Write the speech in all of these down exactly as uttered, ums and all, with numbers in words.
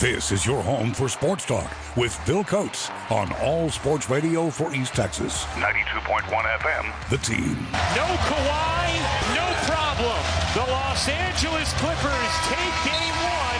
This is your home for sports talk with Bill Coates on All Sports Radio for East Texas. ninety-two point one F M, The Team. No Kawhi, no problem. The Los Angeles Clippers take game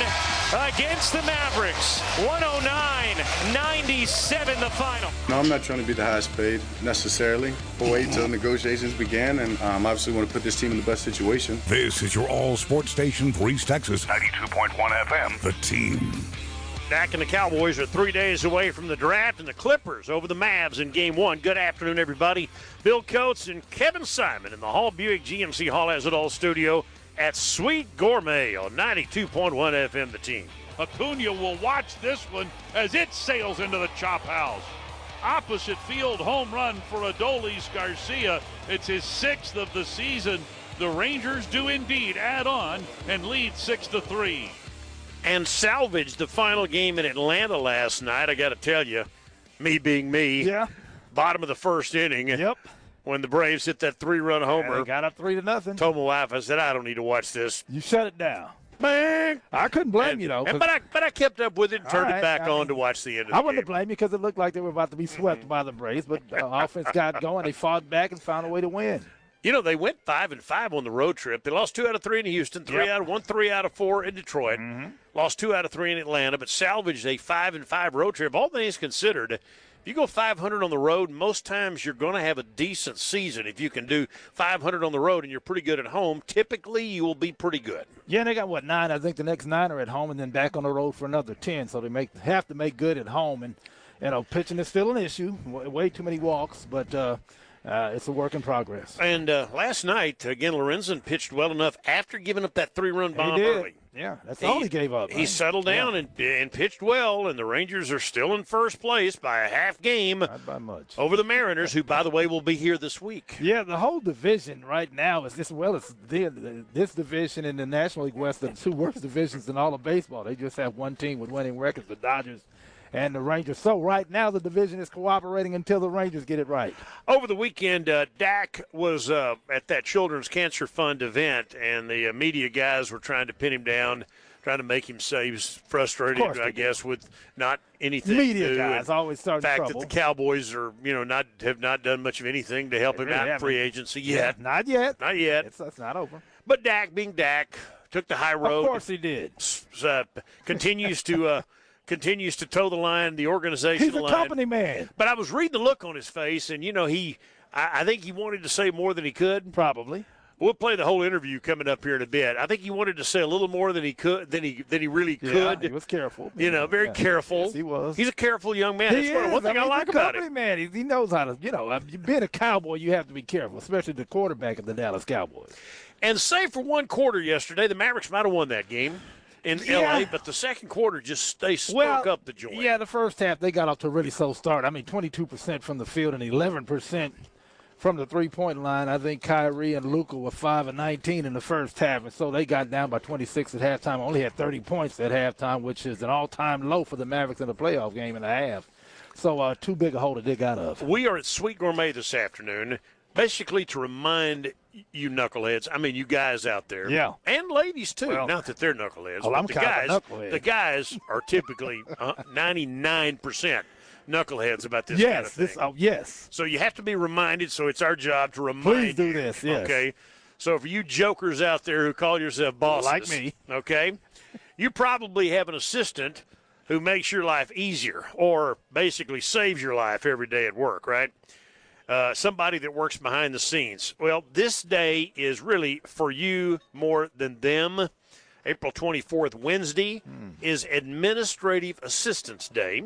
one against the Mavericks. one oh nine ninety-seven the final. No, I'm not trying to be the highest paid necessarily. We'll wait until negotiations begin, and um, obviously want to put this team in the best situation. This is your all sports station for East Texas. ninety-two point one F M, The Team. Dak and the Cowboys are three days away from the draft, and the Clippers over the Mavs in game one. Good afternoon, everybody. Bill Coates and Kevin Simon in the Hall Buick G M C Hall Has It All studio at Sweet Gourmet on ninety-two point one F M, The Team. Acuna will watch this one as it sails into the chop house. Opposite field home run for Adolis Garcia. It's his sixth of the season. The Rangers do indeed add on and lead six to three. And salvaged the final game in Atlanta last night. I got to tell you, me being me, yeah, bottom of the first inning. Yep. When the Braves hit that three-run homer, yeah, they got up three to nothing. Told my wife, I said, I don't need to watch this. You shut it down. Bang! I couldn't blame and, you though. And, but I but I kept up with it and turned right, it back I on mean, to watch the end of the I game. wouldn't blame you because it looked like they were about to be swept by the Braves, but uh, offense got going. They fought back and found a way to win. You know, they went five and five on the road trip. They lost two out of three in Houston, three yep. out of one, three out of four in Detroit. Mm-hmm. Lost two out of three in Atlanta, but salvaged a five and five road trip. All things considered, if you go five hundred on the road, most times you're going to have a decent season. If you can do five hundred on the road and you're pretty good at home, typically you will be pretty good. Yeah, they got what nine? I think the next nine are at home, and then back on the road for another ten. So they make have to make good at home, and you know, pitching is still an issue. Way too many walks, but. Uh, Uh, it's a work in progress. And uh, last night, again, Lorenzen pitched well enough after giving up that three-run bomb he did. early. Yeah, that's he, all he gave up. He right? settled down yeah. and, and pitched well, and the Rangers are still in first place by a half game. Not by much. Over the Mariners, who, by the way, will be here this week. Yeah, the whole division right now is as well as the, this division in the National League West, the two worst divisions in all of baseball. They just have one team with winning records, the Dodgers and the Rangers. So right now the division is cooperating until the Rangers get it right. Over the weekend, uh, Dak was uh, at that Children's Cancer Fund event, and the uh, media guys were trying to pin him down, trying to make him say he was frustrated, I guess, with not anything. Media new. guys and always start the fact trouble. that the Cowboys are, you know, not have not done much of anything to help They him really out in haven't. free agency yet. Yeah, not yet. Not yet. It's, it's not over. But Dak, being Dak, took the high road. Of course he did. Uh, continues to uh, continues to toe the line, the organization He's a line. company man. But I was reading the look on his face, and, you know, he I, I think he wanted to say more than he could. Probably. We'll play the whole interview coming up here in a bit. I think he wanted to say a little more than he could, than he than he really Yeah, could. he was careful. You know, very yeah. careful. Yes, he was. He's a careful young man. He That's one, is. one thing I, I, mean, like he's a about company him. man. He, he knows how to, you know, being a Cowboy, you have to be careful, especially the quarterback of the Dallas Cowboys. And save for one quarter yesterday, the Mavericks might have won that game in Yeah. L A, but the second quarter just they spoke well, up the joint. Yeah, the first half they got off to a really slow start. I mean, twenty-two percent from the field and eleven percent from the three-point line. I think Kyrie and Luka were five and nineteen in the first half, and so they got down by twenty-six at halftime. Only had thirty points at halftime, which is an all-time low for the Mavericks in a playoff game and a half. So uh, too big a hole to dig out of. We are at Sweet Gourmet this afternoon, basically to remind you knuckleheads, I mean you guys out there, Yeah. and ladies too, Well, not that they're knuckleheads, well, but I'm the kind guys, of a knucklehead. the guys are typically uh, ninety-nine percent knuckleheads about this yes, kind of thing. this. Oh, yes. So you have to be reminded, so it's our job to remind Please do you, this, yes. Okay? So for you jokers out there who call yourself bosses, Like me. okay, you probably have an assistant who makes your life easier or basically saves your life every day at work, right? Uh, somebody that works behind the scenes. Well, this day is really for you more than them. April twenty-fourth, Wednesday, Hmm. is Administrative Assistance Day.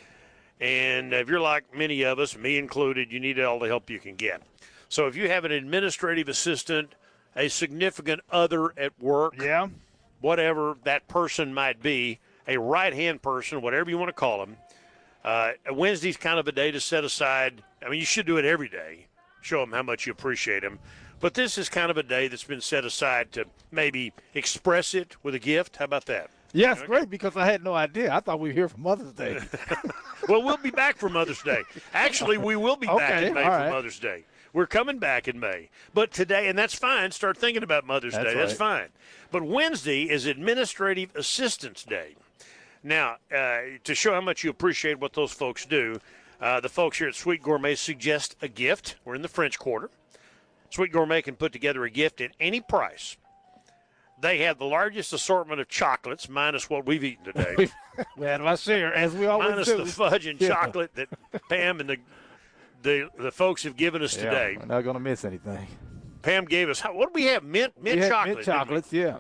And if you're like many of us, me included, you need all the help you can get. So if you have an administrative assistant, a significant other at work, Yeah. whatever that person might be, a right-hand person, whatever you want to call them, uh, Wednesday's kind of a day to set aside. I mean, you should do it every day. Show them how much you appreciate them. But this is kind of a day that's been set aside to maybe express it with a gift. How about that? Yes, great, because I had no idea. I thought we were here for Mother's Day. Well, we'll be back for Mother's Day. Actually, we will be back Okay, in May all for right. Mother's Day. We're coming back in May. But today, and that's fine, start thinking about Mother's That's Day. That's right. fine. But Wednesday is Administrative Assistance Day. Now, uh, to show how much you appreciate what those folks do, uh, the folks here at Sweet Gourmet suggest a gift. We're in the French Quarter. Sweet Gourmet can put together a gift at any price. They have the largest assortment of chocolates, minus what we've eaten today. We had my share, as we always minus do. the fudge and Yeah. chocolate that Pam and the, the the folks have given us Yeah, today. we're not going to miss anything. Pam gave us, what do we have? Mint mint We had chocolate. mint didn't we? chocolates, yeah.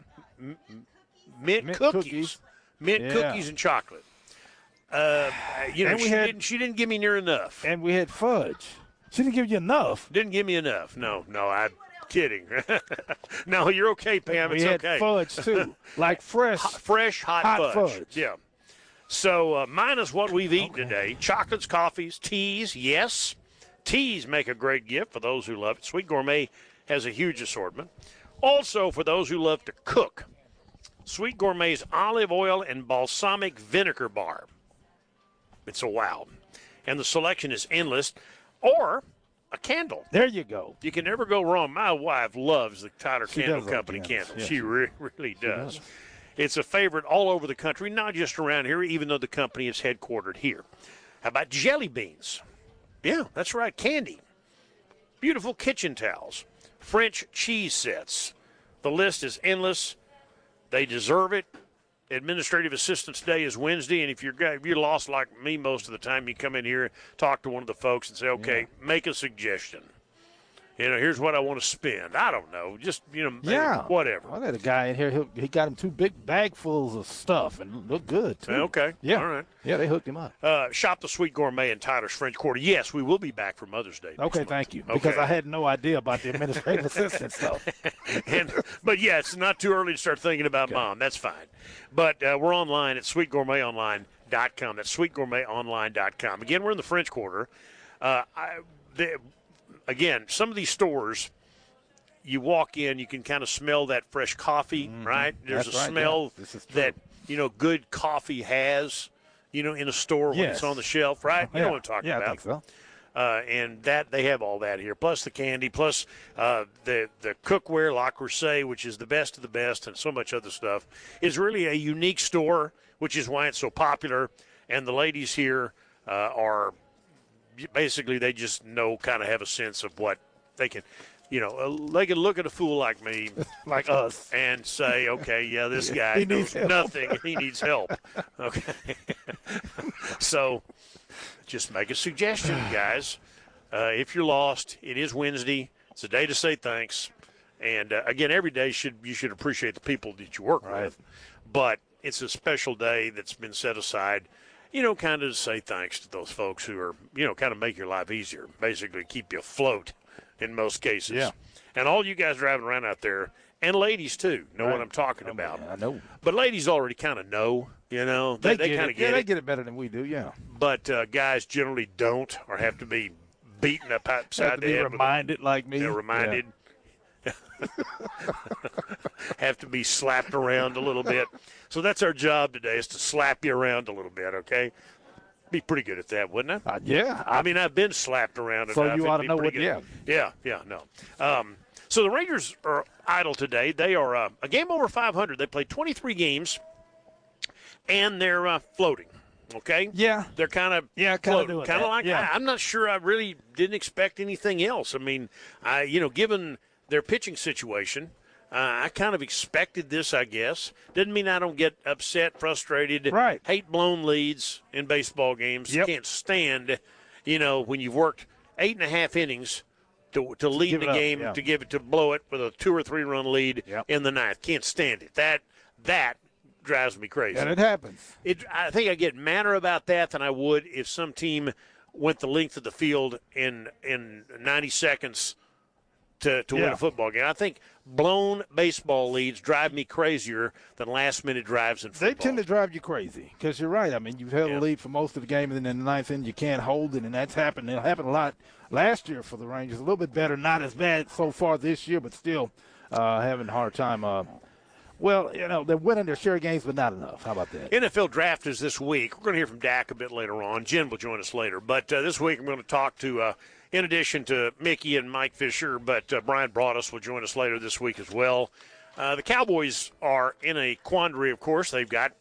Mint, Mint cookies. cookies. Mint Yeah. cookies and chocolate. Uh, you know, And we she, had- didn't, she didn't give me near enough. And we had fudge. She didn't give you enough. Didn't give me enough. No, no, I'm kidding. No, you're okay, Pam. We It's had okay. fudge, too. Like fresh. Hot, fresh, hot, Hot fudge. fudge. Yeah. So uh, minus what we've eaten today, chocolates, coffees, teas, yes. Teas make a great gift for those who love it. Sweet Gourmet has a huge assortment. Also, for those who love to cook, Sweet Gourmet's olive oil and balsamic vinegar bar. It's a wow. And the selection is endless. Or a candle. There you go. You can never go wrong. My wife loves the Tyler She Candle does love Company candles. candles. Yeah, she she- re- really does. does. It's a favorite all over the country, not just around here, even though the company is headquartered here. How about jelly beans? Yeah, that's right, candy. Beautiful kitchen towels. French cheese sets. The list is endless. They deserve it. Administrative Assistance Day is Wednesday, and if you're if you're lost like me most of the time, you come in here, talk to one of the folks, and say, "Okay, make a suggestion. You know, here's what I want to spend. I don't know, just you know, Yeah. whatever." I got a guy in here. He, he got him two big bagfuls of stuff and looked good, too. Okay, Yeah. all right. Yeah, they hooked him up. Uh, shop the Sweet Gourmet in Tyler's French Quarter. Yes, we will be back for Mother's Day. next Okay, month. thank you. Okay. Because I had no idea about the administrative assistant stuff. and, but yeah, it's not too early to start thinking about mom. That's fine. But uh, we're online at sweet gourmet online dot com. That's sweet gourmet online dot com. Again, we're in the French Quarter. Uh, I, the, again, some of these stores, you walk in, you can kind of smell that fresh coffee, right? There's That's a right, smell yeah. This is true. that, you know, good coffee has, you know, in a store when Yes. it's on the shelf, right? You yeah. know what I'm talking yeah, about. I think so. Uh, and that they have all that here, plus the candy, plus uh, the the cookware, La Creuset, which is the best of the best, and so much other stuff. It's really a unique store, which is why it's so popular. And the ladies here uh, are basically they just know, kind of have a sense of what they can, you know, uh, they can look at a fool like me, Like us. and say, okay, yeah, this guy He knows needs help. nothing. He needs help. Okay. So just make a suggestion, guys. Uh, if you're lost, it is Wednesday. It's a day to say thanks. And, uh, again, every day should you should appreciate the people that you work Right. with. But it's a special day that's been set aside, you know, kind of to say thanks to those folks who are, you know, kind of make your life easier, basically keep you afloat in most cases. Yeah. And all you guys driving around out there, and ladies too, know what Right. I'm talking Oh, about. man, I know. But ladies already kind of know, you know. They, They, get kind it. of get yeah, it. they get it better than we do, yeah. But uh, guys generally don't, or have to be beaten up Have upside to the be head. with a- reminded like me. They're reminded. Have to be slapped around a little bit. So that's our job today, is to slap you around a little bit, okay? Be pretty good at that, wouldn't I? Yeah. Uh, yeah. I mean, I've been slapped around So enough. you It'd ought to be know pretty what- good. Yeah, yeah, no. Um, so the Rangers are idle today. They are uh, a game over five hundred. They played twenty-three games, and they're uh, floating. Okay. Yeah. They're kind of Yeah, kinda doing kind of that. like Yeah. I, I'm not sure. I really didn't expect anything else. I mean, I you know, given their pitching situation, uh, I kind of expected this. I guess didn't mean I don't get upset, frustrated, Right. hate blown leads in baseball games. Yep. Can't stand, you know, when you've worked eight and a half innings to to lead give the it up, game, yeah. to give it to blow it with a two or three run lead Yep. in the ninth. Can't stand it. That that drives me crazy. And it happens. It, I think I get madder about that than I would if some team went the length of the field in in ninety seconds to, to win Yeah. a football game. I think blown baseball leads drive me crazier than last-minute drives in football. They tend to drive you crazy because you're right. I mean, you've held Yeah. a lead for most of the game, and then in the ninth inning you can't hold it, and that's happened. It happened a lot last year for the Rangers. A little bit better, not as bad so far this year, but still uh, having a hard time. Uh, well, you know, they're winning their share of games, but not enough. How about that? N F L draft is this week. We're going to hear from Dak a bit later on. Jen will join us later. But uh, this week I'm going to talk to, uh, in addition to Mickey and Mike Fisher, but uh, Brian Broaddus will join us later this week as well. Uh, the Cowboys are in a quandary, of course. They've got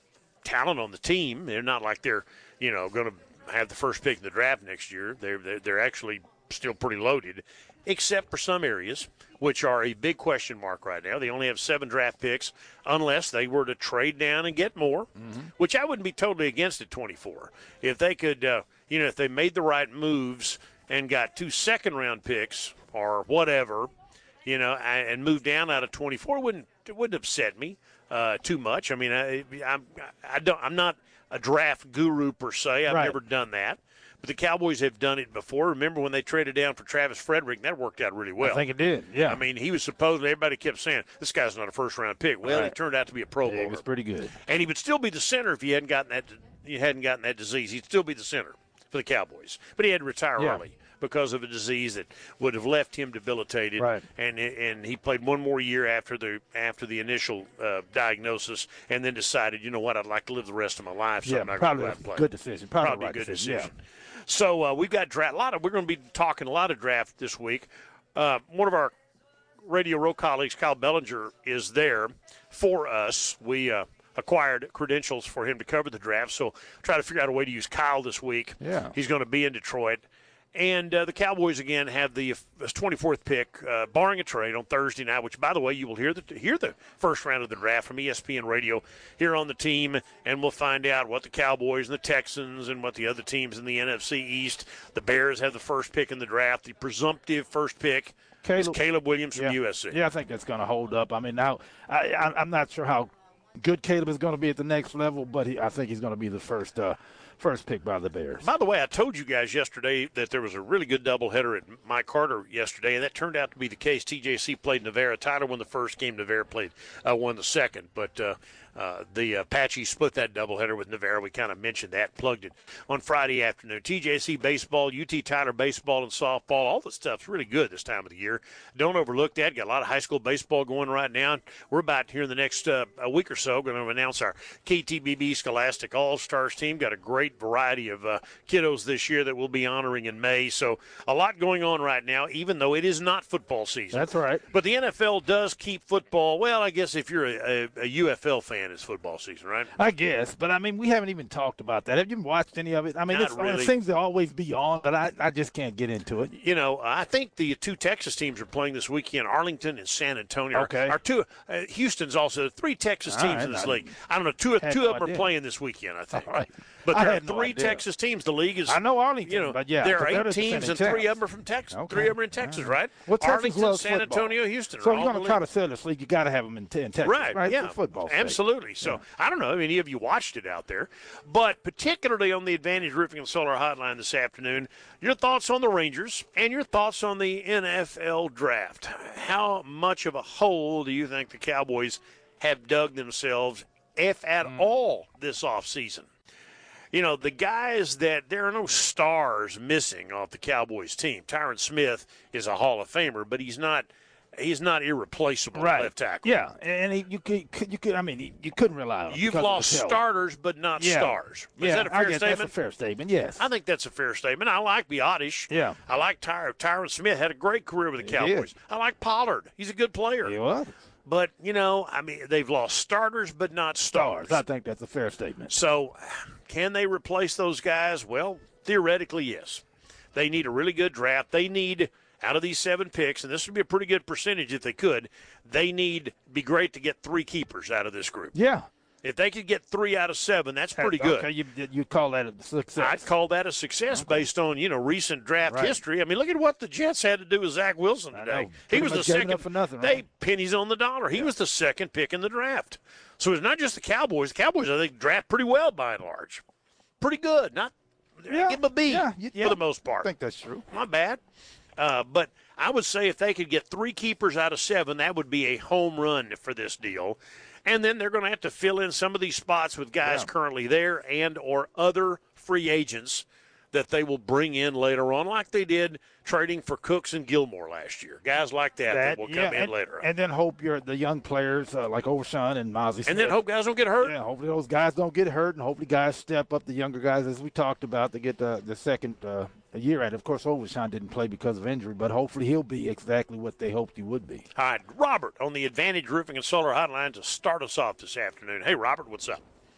talent on the team. They're not like they're, you know, going to have the first pick in the draft next year. They're, they're, they're actually still pretty loaded, except for some areas, which are a big question mark right now. They only have seven draft picks unless they were to trade down and get more, mm-hmm. which I wouldn't be totally against at twenty-four. If they could, uh, you know, if they made the right moves and got two second-round picks or whatever, you know, and moved down out of twenty-four, it wouldn't, it wouldn't upset me uh, too much. I mean, I, I'm, I don't, I'm not a draft guru per se. I've right. never done that. But the Cowboys have done it before. Remember when they traded down for Travis Frederick? That worked out really well. I think it did, yeah. I mean, he was supposedly, everybody kept saying, this guy's not a first-round pick. Well, right. he turned out to be a Pro Bowler. Yeah, he was pretty good. And he would still be the center if he hadn't gotten that he hadn't gotten that disease. He'd still be the center for the Cowboys. But he had to retire yeah. early because of a disease that would have left him debilitated. Right. And and he played one more year after the after the initial uh, diagnosis, and then decided, you know what, I'd like to live the rest of my life. So yeah, I'm not probably going a to play. good decision. Probably, Probably a right a good decision. decision. Yeah. So uh, we've got draft. A lot of we're going to be talking a lot of draft this week. Uh, one of our Radio Row colleagues, Kyle Bellinger, is there for us. We uh, acquired credentials for him to cover the draft, so try to figure out a way to use Kyle this week. Yeah, he's going to be in Detroit. And uh, the Cowboys, again, have the twenty-fourth pick, uh, barring a trade, on Thursday night, which, by the way, you will hear the hear the first round of the draft from E S P N Radio here on the team, and we'll find out what the Cowboys and the Texans and what the other teams in the N F C East. The Bears have the first pick in the draft. The presumptive first pick Caleb, is Caleb Williams from yeah. U S C. Yeah, I think that's going to hold up. I mean, now I, I, I'm not sure how good Caleb is going to be at the next level, but he, I think he's going to be the first uh, – First pick by the Bears. By the way, I told you guys yesterday that there was a really good doubleheader at Mike Carter yesterday, and that turned out to be the case. T J C played Navarra. Tyler won the first game. Navarra played uh, won the second. But uh, uh, the Apaches split that doubleheader with Navarra. We kind of mentioned that, plugged it on Friday afternoon. T J C baseball, U T Tyler baseball and softball, all the stuff's really good this time of the year. Don't overlook that. Got a lot of high school baseball going right now. We're about here in the next uh, a week or so going to announce our K T B B Scholastic All-Stars team. Got a great variety of uh, kiddos this year that we'll be honoring in May. So a lot going on right now, even though it is not football season. That's right. But the N F L does keep football. Well, I guess if you're a, a, a U F L fan, it's football season, right? I guess. But, I mean, we haven't even talked about that. Have you watched any of it? I mean, Not it's, really. it seems to always be on, but I, I just can't get into it. You know, I think the two Texas teams are playing this weekend, Arlington and San Antonio. Okay. Our two, uh, Houston's also three Texas All teams right, in this I league. I don't know, two, had two no of them are idea. playing this weekend, I think. All right. But I there are had no three idea. Texas teams. The league is. I know Arlington, You know, but yeah, there are 'cause they're eight the teams, same and in three of Texas. them are from Texas. Okay. Three of them are in Texas, All right? Well, Texas Arlington, loves San football. Antonio, Houston. So are if all you're in going the to try league. to sell this league, you got to have them in, in Texas, Right, right? yeah, For football sake. absolutely. So I don't know. I mean, any of you watched it out there, but particularly on the Advantage Roofing and Solar Hotline this afternoon, your thoughts on the Rangers and your thoughts on the N F L draft. How much of a hole do you think the Cowboys have dug themselves, if at Mm. all, this offseason? You know, the guys that there are no stars missing off the Cowboys team. Tyron Smith is a Hall of Famer, but he's not. He's not irreplaceable Right. left tackle. Yeah, and he, you could, you could. I mean, he, you couldn't rely on him. You've because of lost his health. starters, but not Yeah. stars. Is yeah, that a fair I guess statement? that's a fair statement. Yes. I think that's a fair statement. I like Biotish. Yeah. I like Ty- Tyron Smith. Had a great career with the He Cowboys. did. I like Pollard. He's a good player. He was. But, you know, I mean, they've lost starters, but not stars. I think that's a fair statement. So, can they replace those guys? Well, theoretically, yes. They need a really good draft. They need, out of these seven picks, and this would be a pretty good percentage if they could, they need, be great to get three keepers out of this group. Yeah. If they could get three out of seven, that's pretty good. Okay, you you call that a success? I'd call that a success Okay. based on, you know, recent draft Right. history. I mean, look at what the Jets had to do with Zach Wilson I today. know. He Pretty was the much gave it second. up for nothing, They right? pennies on the dollar. He was the second pick in the draft. So it's not just the Cowboys. The Cowboys, I think, draft pretty well by and large. Pretty good. Not Yeah. give them a B Yeah, you- yeah. for the most part. I think that's true. Not bad. Uh, but I would say if they could get three keepers out of seven, that would be a home run for this deal. And then they're going to have to fill in some of these spots with guys Yeah. currently there and or other free agents that they will bring in later on, like they did trading for Cooks and Gilmore last year. Guys like that that, will come yeah, in and, later on. and then hope you're the young players uh, like Overshawn and Mozzie Smith. And then hope guys don't get hurt. Yeah, hopefully those guys don't get hurt, and hopefully guys step up. The younger guys, as we talked about, to get the the second uh, year at it. Of course, Overshawn didn't play because of injury, but hopefully he'll be exactly what they hoped he would be. All right, Robert on the Advantage Roofing and Solar Hotline to start us off this afternoon. Hey, Robert, what's up?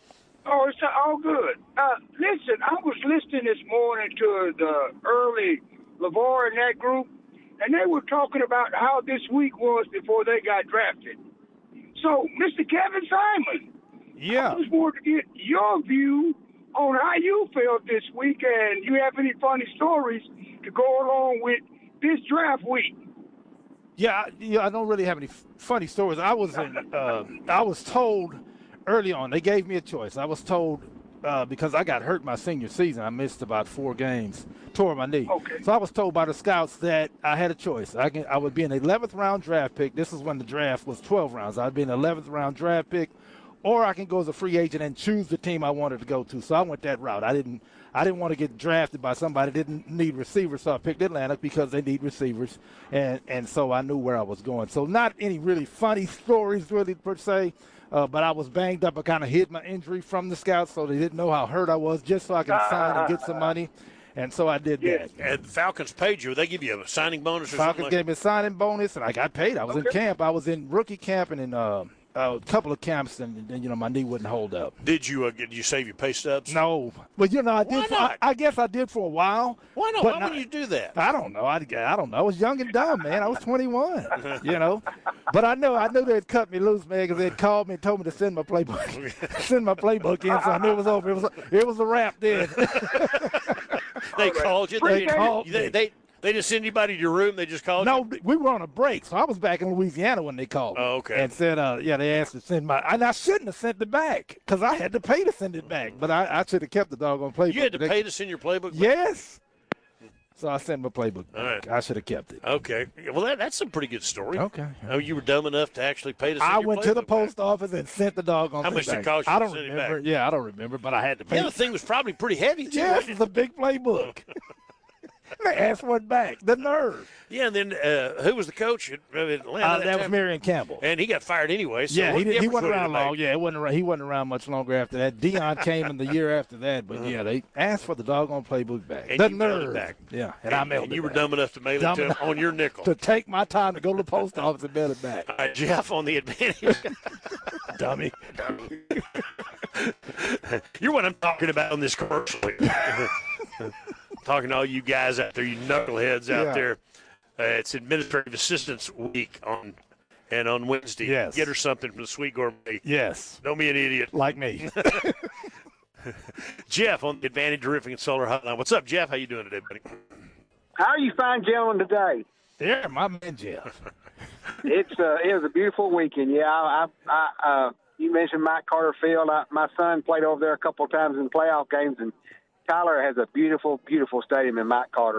Oh, it's all good. Uh, listen, I was listening this morning to the early LeVar and that group, and they were talking about how this week was before they got drafted. So, Mister Kevin Simon, yeah, I just wanted to get your view on how you felt this week, and you have any funny stories to go along with this draft week. Yeah, I, yeah, I don't really have any f- funny stories. I was in, uh, I was told early on, they gave me a choice. I was told uh, because I got hurt my senior season, I missed about four games, tore my knee. Okay. So I was told by the scouts that I had a choice. I can, I would be an eleventh round draft pick. This is when the draft was twelve rounds. I'd be an eleventh round draft pick, or I can go as a free agent and choose the team I wanted to go to. So I went that route. I didn't I didn't want to get drafted by somebody that didn't need receivers, so I picked Atlanta because they need receivers, and, and so I knew where I was going. So not any really funny stories really per se, uh, but I was banged up. I kind of hid my injury from the scouts so they didn't know how hurt I was, just so I can sign and get some money. And so I did that. And the Falcons paid you. They give you a signing bonus or Falcons something like gave me a signing bonus, and I got paid. I was Okay. in camp. I was in rookie camp and in uh, a couple of camps, and, and you know my knee wouldn't hold up. Did you uh, did you save your pay stubs? No, but you know I did. Why For, not? I, I guess I did for a while. Why not? But Why not- would you do that? I don't know. I, I don't know. I was young and dumb, man. I was twenty-one, you know. But I know I knew they'd cut me loose, man, because they'd called me and told me to send my playbook, send my playbook in. So I knew it was over. It was it was a wrap then. They called you. They, They didn't- called they, me. they they didn't send anybody to your room. They just called No, you. we were on a break, so I was back in Louisiana when they called me. Oh, okay. And said, uh, yeah, they asked to send my, and I shouldn't have sent it back because I had to pay to send it back, but I, I should have kept the doggone playbook. You had to They- pay to send your playbook. back? Yes. So I sent my playbook back. All right. I should have kept it. Okay. Well, that, that's a pretty good story. Okay. Oh, you were dumb enough to actually pay to send I your went to the playbook post back. office and sent the doggone How thing much did it back. cost you I to don't send it remember. back? Yeah, I don't remember, but I had to pay. Yeah, the thing was probably pretty heavy too. Yes, wasn't it's a big playbook. They asked for it back. The nerve. it? Yeah, and then uh, who was the coach at uh, Atlanta? Uh, that that was time? Marion Campbell. And he got fired anyway. So yeah, what he, did, he difference wasn't would it around make? long. Yeah, it wasn't around, he wasn't around much longer after that. Dion came in the year after that, but yeah, they asked for the doggone playbook back. And the you mailed it nerve. back. Yeah, and, I mailed and it you were back. dumb enough to mail Dumb it to him enough on your nickel. to take my time to go to the post office and mail it back. All right, Jeff on the advantage. Dummy. You're what I'm talking about on this commercial. Talking to all you guys out there, you knuckleheads out Yeah. there. Uh, it's Administrative Assistance Week on and on Wednesday. Yes. Get her something from the Sweet Gourmet. Yes, Don't be an idiot. like me. Jeff on the Advantage Roofing and Solar Hotline. What's up, Jeff? How you doing today, buddy? How are you fine gentlemen today? Yeah, my man Jeff. It's uh, it was a beautiful weekend. Yeah, I, I, I uh, you mentioned Mike Carter Field. I, my son played over there a couple of times in playoff games, and Tyler has a beautiful, beautiful stadium in Mike Carter.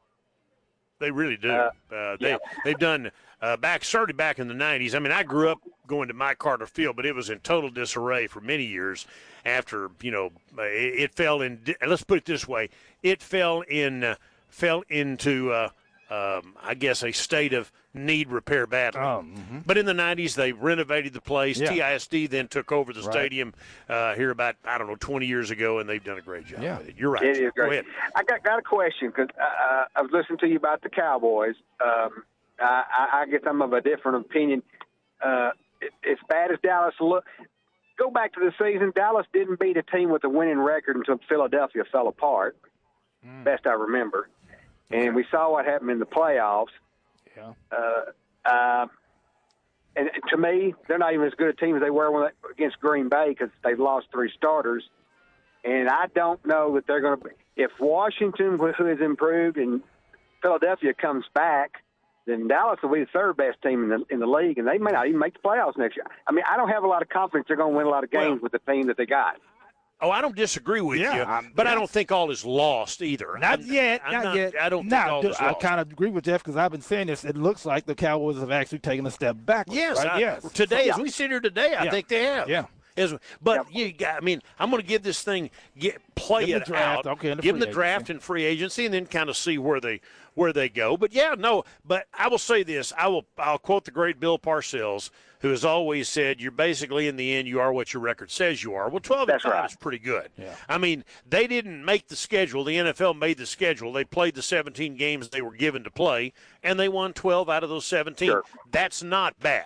They really do. Uh, Uh, they yeah. they've done uh, back started back in the nineties. I mean, I grew up going to Mike Carter Field, but it was in total disarray for many years. After you know, uh, it, it fell in. Let's put it this way: it fell in uh, fell into uh, um, I guess a state of need repair badly. Um, mhm. But in the nineties, they renovated the place. Yeah. T I S D then took over the Right. stadium uh, here about I don't know twenty years ago, and they've done a great job. Yeah. with it. You're right. It is Go great. ahead. I got got a question because uh, I was listening to you about the Cowboys. Um, I, I I guess I'm of a different opinion. Uh, as bad as Dallas look, go back to the season. Dallas didn't beat a team with a winning record until Philadelphia fell apart. Mm. Best I remember, and we saw what happened in the playoffs. Yeah. Uh, uh, and to me, they're not even as good a team as they were when they, against Green Bay because they've lost three starters. And I don't know that they're going to – if Washington, who has improved, and Philadelphia comes back, then Dallas will be the third best team in the in the league, and they may not even make the playoffs next year. I mean, I don't have a lot of confidence they're going to win a lot of games Well, with the team that they got. Oh, I don't disagree with Yeah, you, I'm- but I yeah. don't think all is lost either. Not I'm- yet. I'm not, not- yet. I don't think now, all do- is I lost. kind of agree with Jeff because I've been saying this. It looks like the Cowboys have actually taken a step backwards. Yes, right? I, yes. today, Yeah. as we sit here today, I Yeah. think they have. Yeah. As, but you got, I mean, I'm going to give this thing, get play Give 'em it the draft, out, okay, and the give them free the draft agency. and free agency, and then kind of see where they where they go. But yeah, no. But I will say this: I will I'll quote the great Bill Parcells, who has always said, "You're basically in the end, you are what your record says you are." Well, twelve and That's five right. is pretty good. Yeah. I mean, they didn't make the schedule. The N F L made the schedule. They played the seventeen games they were given to play, and they won twelve out of those seventeen. Sure. That's not bad.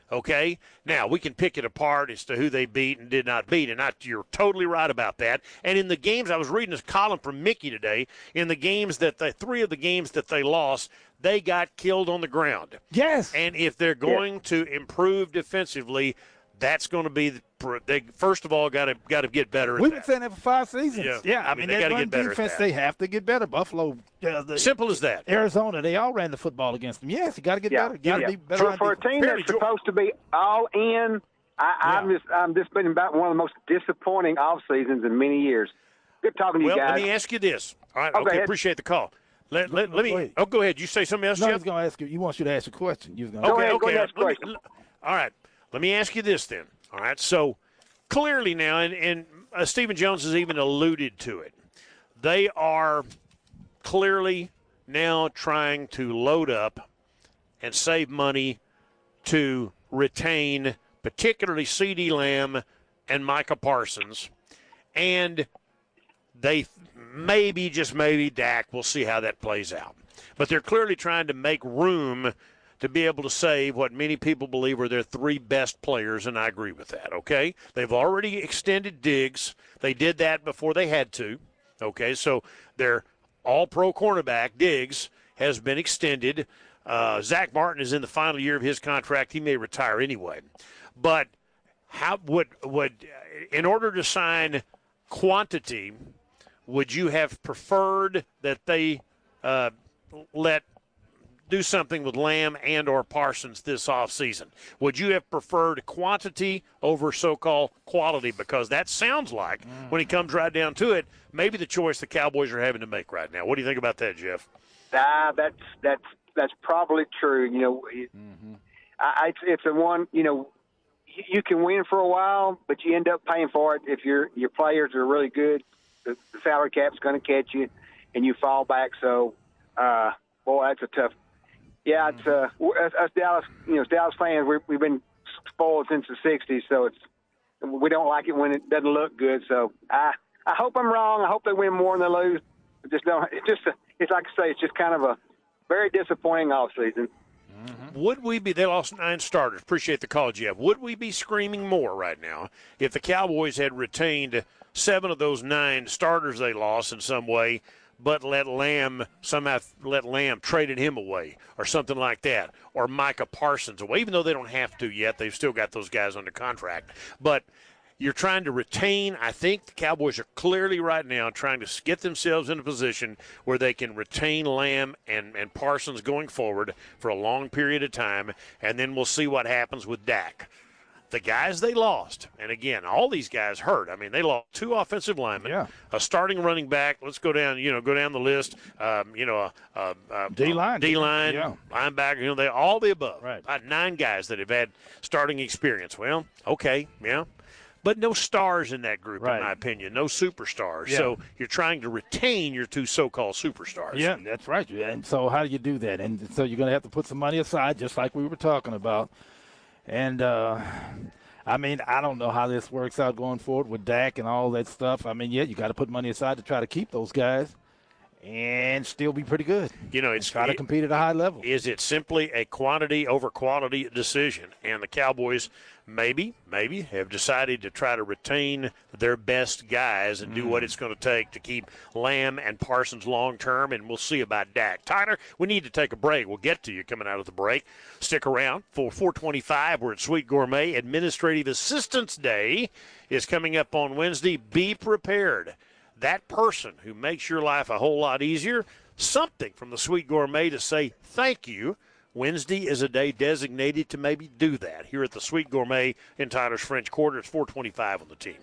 Okay? Now, we can pick it apart as to who they beat and did not beat, and I, you're totally right about that. And in the games, I was reading this column from Mickey today, in the games that the three of the games that they lost, they got killed on the ground. Yes. And if they're going yeah. to improve defensively, that's going to be the, they first of all got to got to get better. We've at been that. saying that for five seasons. Yeah, yeah I, I mean, mean they got to get better defense, at that. They have to get better. Buffalo, uh, the, simple as that. Arizona, they all ran the football against them. Yes, you got to get yeah. better. Got to yeah. be better. For, for a team that's supposed to be all in, I, yeah. I'm just I'm just been about one of the most disappointing off seasons in many years. Good talking to well, you guys. let me ask you this. All right, okay, okay appreciate the call. Let, let, let me. Oh, go ahead. You say something else, no, Jeff? I was going to ask you. You want you to ask a question. You was going to okay, ahead, okay. ahead, Let me, all right. Let me ask you this then. All right. So clearly now, and, and uh, Stephen Jones has even alluded to it. They are clearly now trying to load up and save money to retain, particularly CeeDee Lamb and Micah Parsons, and they maybe, just maybe, Dak. We'll see how that plays out. But they're clearly trying to make room to be able to save what many people believe are their three best players, and I agree with that, okay? They've already extended Diggs. They did that before they had to, okay? So their all-pro cornerback, Diggs, has been extended. Uh, Zach Martin is in the final year of his contract. He may retire anyway. But how would, would in order to sign quantity, would you have preferred that they uh, let do something with Lamb and or Parsons this offseason? Would you have preferred quantity over so-called quality? Because that sounds like, mm. when it comes right down to it, maybe the choice the Cowboys are having to make right now. What do you think about that, Jeff? Ah, that's that's that's probably true. You know, mm-hmm. I, it's it's a one. You know, you, you can win for a while, but you end up paying for it if your your players are really good. The, the salary cap's going to catch you, and you fall back. So, uh, boy, that's a tough. Yeah, it's uh, us, us Dallas, you know, Dallas fans. We, we've been spoiled since the sixties, so it's we don't like it when it doesn't look good. So I, I hope I'm wrong. I hope they win more than they lose. It just don't. It's just it's like I say. It's just kind of a very disappointing off season. Mm-hmm. Would we be? They lost nine starters. Appreciate the call, Jeff. Would we be screaming more right now if the Cowboys had retained seven of those nine starters they lost in some way, but let Lamb somehow let Lamb traded him away or something like that, or Micah Parsons away? Even though they don't have to yet, they've still got those guys under contract. But you're trying to retain. I think the Cowboys are clearly right now trying to get themselves in a position where they can retain Lamb and, and Parsons going forward for a long period of time, and then we'll see what happens with Dak. The guys they lost, and again, all these guys hurt. I mean, they lost two offensive linemen, yeah. a starting running back. Let's go down, you know, go down the list. Um, you know, a, a, a D-line, D-line, yeah. linebacker. You know, they all the above. Right. About nine guys that have had starting experience. Well, okay, yeah, but no stars in that group, right. in my opinion. No superstars. Yeah. So you're trying to retain your two so-called superstars. Yeah, that's right. And so how do you do that? And so you're going to have to put some money aside, just like we were talking about. And, uh, I mean, I don't know how this works out going forward with Dak and all that stuff. I mean, yeah, you got to put money aside to try to keep those guys and still be pretty good. You know, it's try to compete at a high level. Is it simply a quantity over quality decision? And the Cowboys maybe, maybe have decided to try to retain their best guys and do mm. what it's going to take to keep Lamb and Parsons long term, and we'll see about Dak. Tyler, we need to take a break. We'll get to you coming out of the break. Stick around for four twenty-five. We're at Sweet Gourmet. Administrative Assistance Day is coming up on Wednesday. Be prepared. That person who makes your life a whole lot easier, something from the Sweet Gourmet to say thank you. Wednesday is a day designated to maybe do that here at the Sweet Gourmet in Tyler's French Quarter. It's four twenty-five on the team.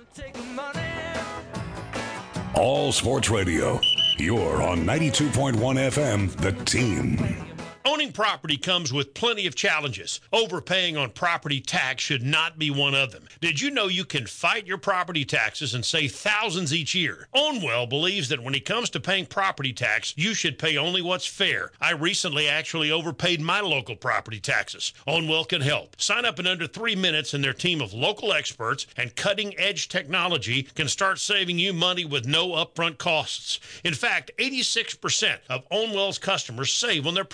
All Sports Radio. You're on ninety-two point one F M, The Team. Owning property comes with plenty of challenges. Overpaying on property tax should not be one of them. Did you know you can fight your property taxes and save thousands each year? OwnWell believes that when it comes to paying property tax, you should pay only what's fair. I recently actually overpaid my local property taxes. OwnWell can help. Sign up in under three minutes and their team of local experts and cutting-edge technology can start saving you money with no upfront costs. In fact, eighty-six percent of OwnWell's customers save on their property tax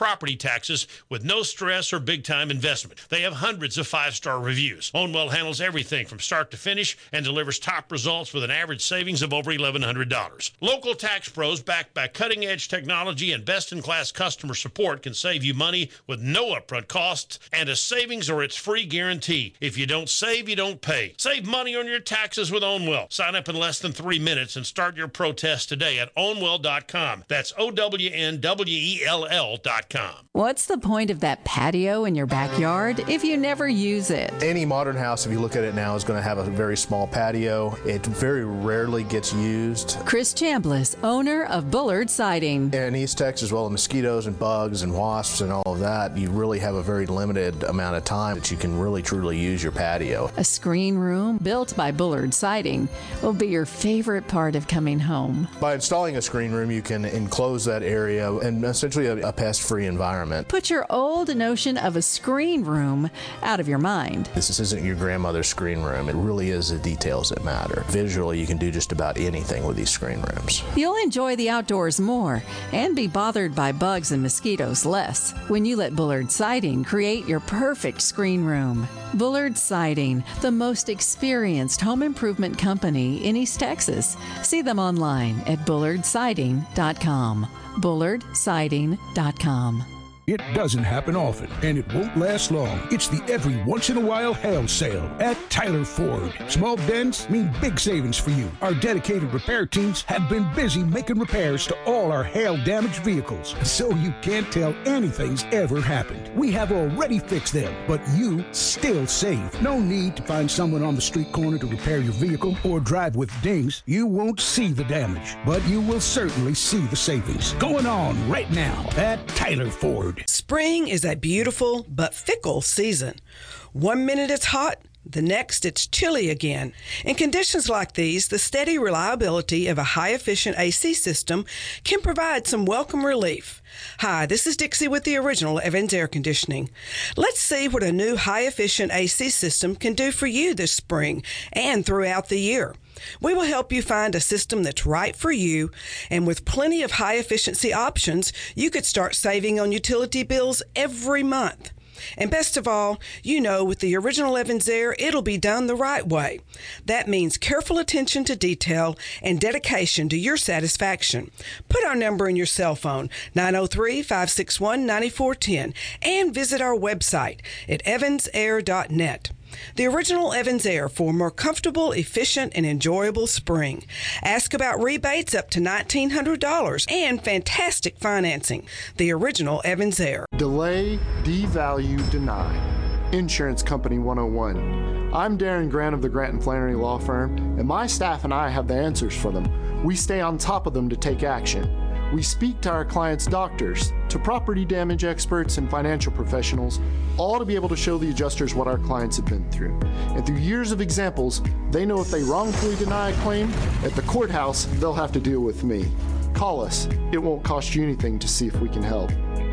taxes with no stress or big-time investment. They have hundreds of five-star reviews. Ownwell handles everything from start to finish and delivers top results with an average savings of over eleven hundred dollars. Local tax pros backed by cutting-edge technology and best-in-class customer support can save you money with no upfront costs and a savings or it's free guarantee. If you don't save, you don't pay. Save money on your taxes with Ownwell. Sign up in less than three minutes and start your protest today at ownwell dot com. That's O W N W E L L dot com. What's the point of that patio in your backyard if you never use it? Any modern house, if you look at it now, is going to have a very small patio. It very rarely gets used. Chris Chambliss, owner of Bullard Siding. In East Texas, well, the mosquitoes and bugs and wasps and all of that, you really have a very limited amount of time that you can really truly use your patio. A screen room built by Bullard Siding will be your favorite part of coming home. By installing a screen room, you can enclose that area and essentially a, a pest-free environment. Put your old notion of a screen room out of your mind. This isn't your grandmother's screen room. It really is the details that matter. Visually, you can do just about anything with these screen rooms. You'll enjoy the outdoors more and be bothered by bugs and mosquitoes less when you let Bullard Siding create your perfect screen room. Bullard Siding, the most experienced home improvement company in East Texas. See them online at bullard siding dot com. bullard siding dot com. It doesn't happen often, and it won't last long. It's the every once in a while hail sale at Tyler Ford. Small dents mean big savings for you. Our dedicated repair teams have been busy making repairs to all our hail-damaged vehicles, so you can't tell anything's ever happened. We have already fixed them, but you still save. No need to find someone on the street corner to repair your vehicle or drive with dings. You won't see the damage, but you will certainly see the savings. Going on right now at Tyler Ford. Spring is a beautiful but fickle season. One minute it's hot, the next it's chilly again. In conditions like these, the steady reliability of a high-efficient A C system can provide some welcome relief. Hi, this is Dixie with the original Evans Air Conditioning. Let's see what a new high-efficient A C system can do for you this spring and throughout the year. We will help you find a system that's right for you, and with plenty of high-efficiency options, you could start saving on utility bills every month. And best of all, you know with the original Evans Air, it'll be done the right way. That means careful attention to detail and dedication to your satisfaction. Put our number in your cell phone, nine oh three, five six one, nine four one zero, and visit our website at evans air dot net. The original Evans Air for a more comfortable, efficient, and enjoyable spring. Ask about rebates up to nineteen hundred dollars and fantastic financing. The original Evans Air. Delay, devalue, deny. Insurance Company one oh one. I'm Darren Grant of the Grant and Flannery Law Firm, and my staff and I have the answers for them. We stay on top of them to take action. We speak to our clients' doctors, to property damage experts and financial professionals, all to be able to show the adjusters what our clients have been through. And through years of examples, they know if they wrongfully deny a claim, at the courthouse, they'll have to deal with me. Call us. It won't cost you anything to see if we can help.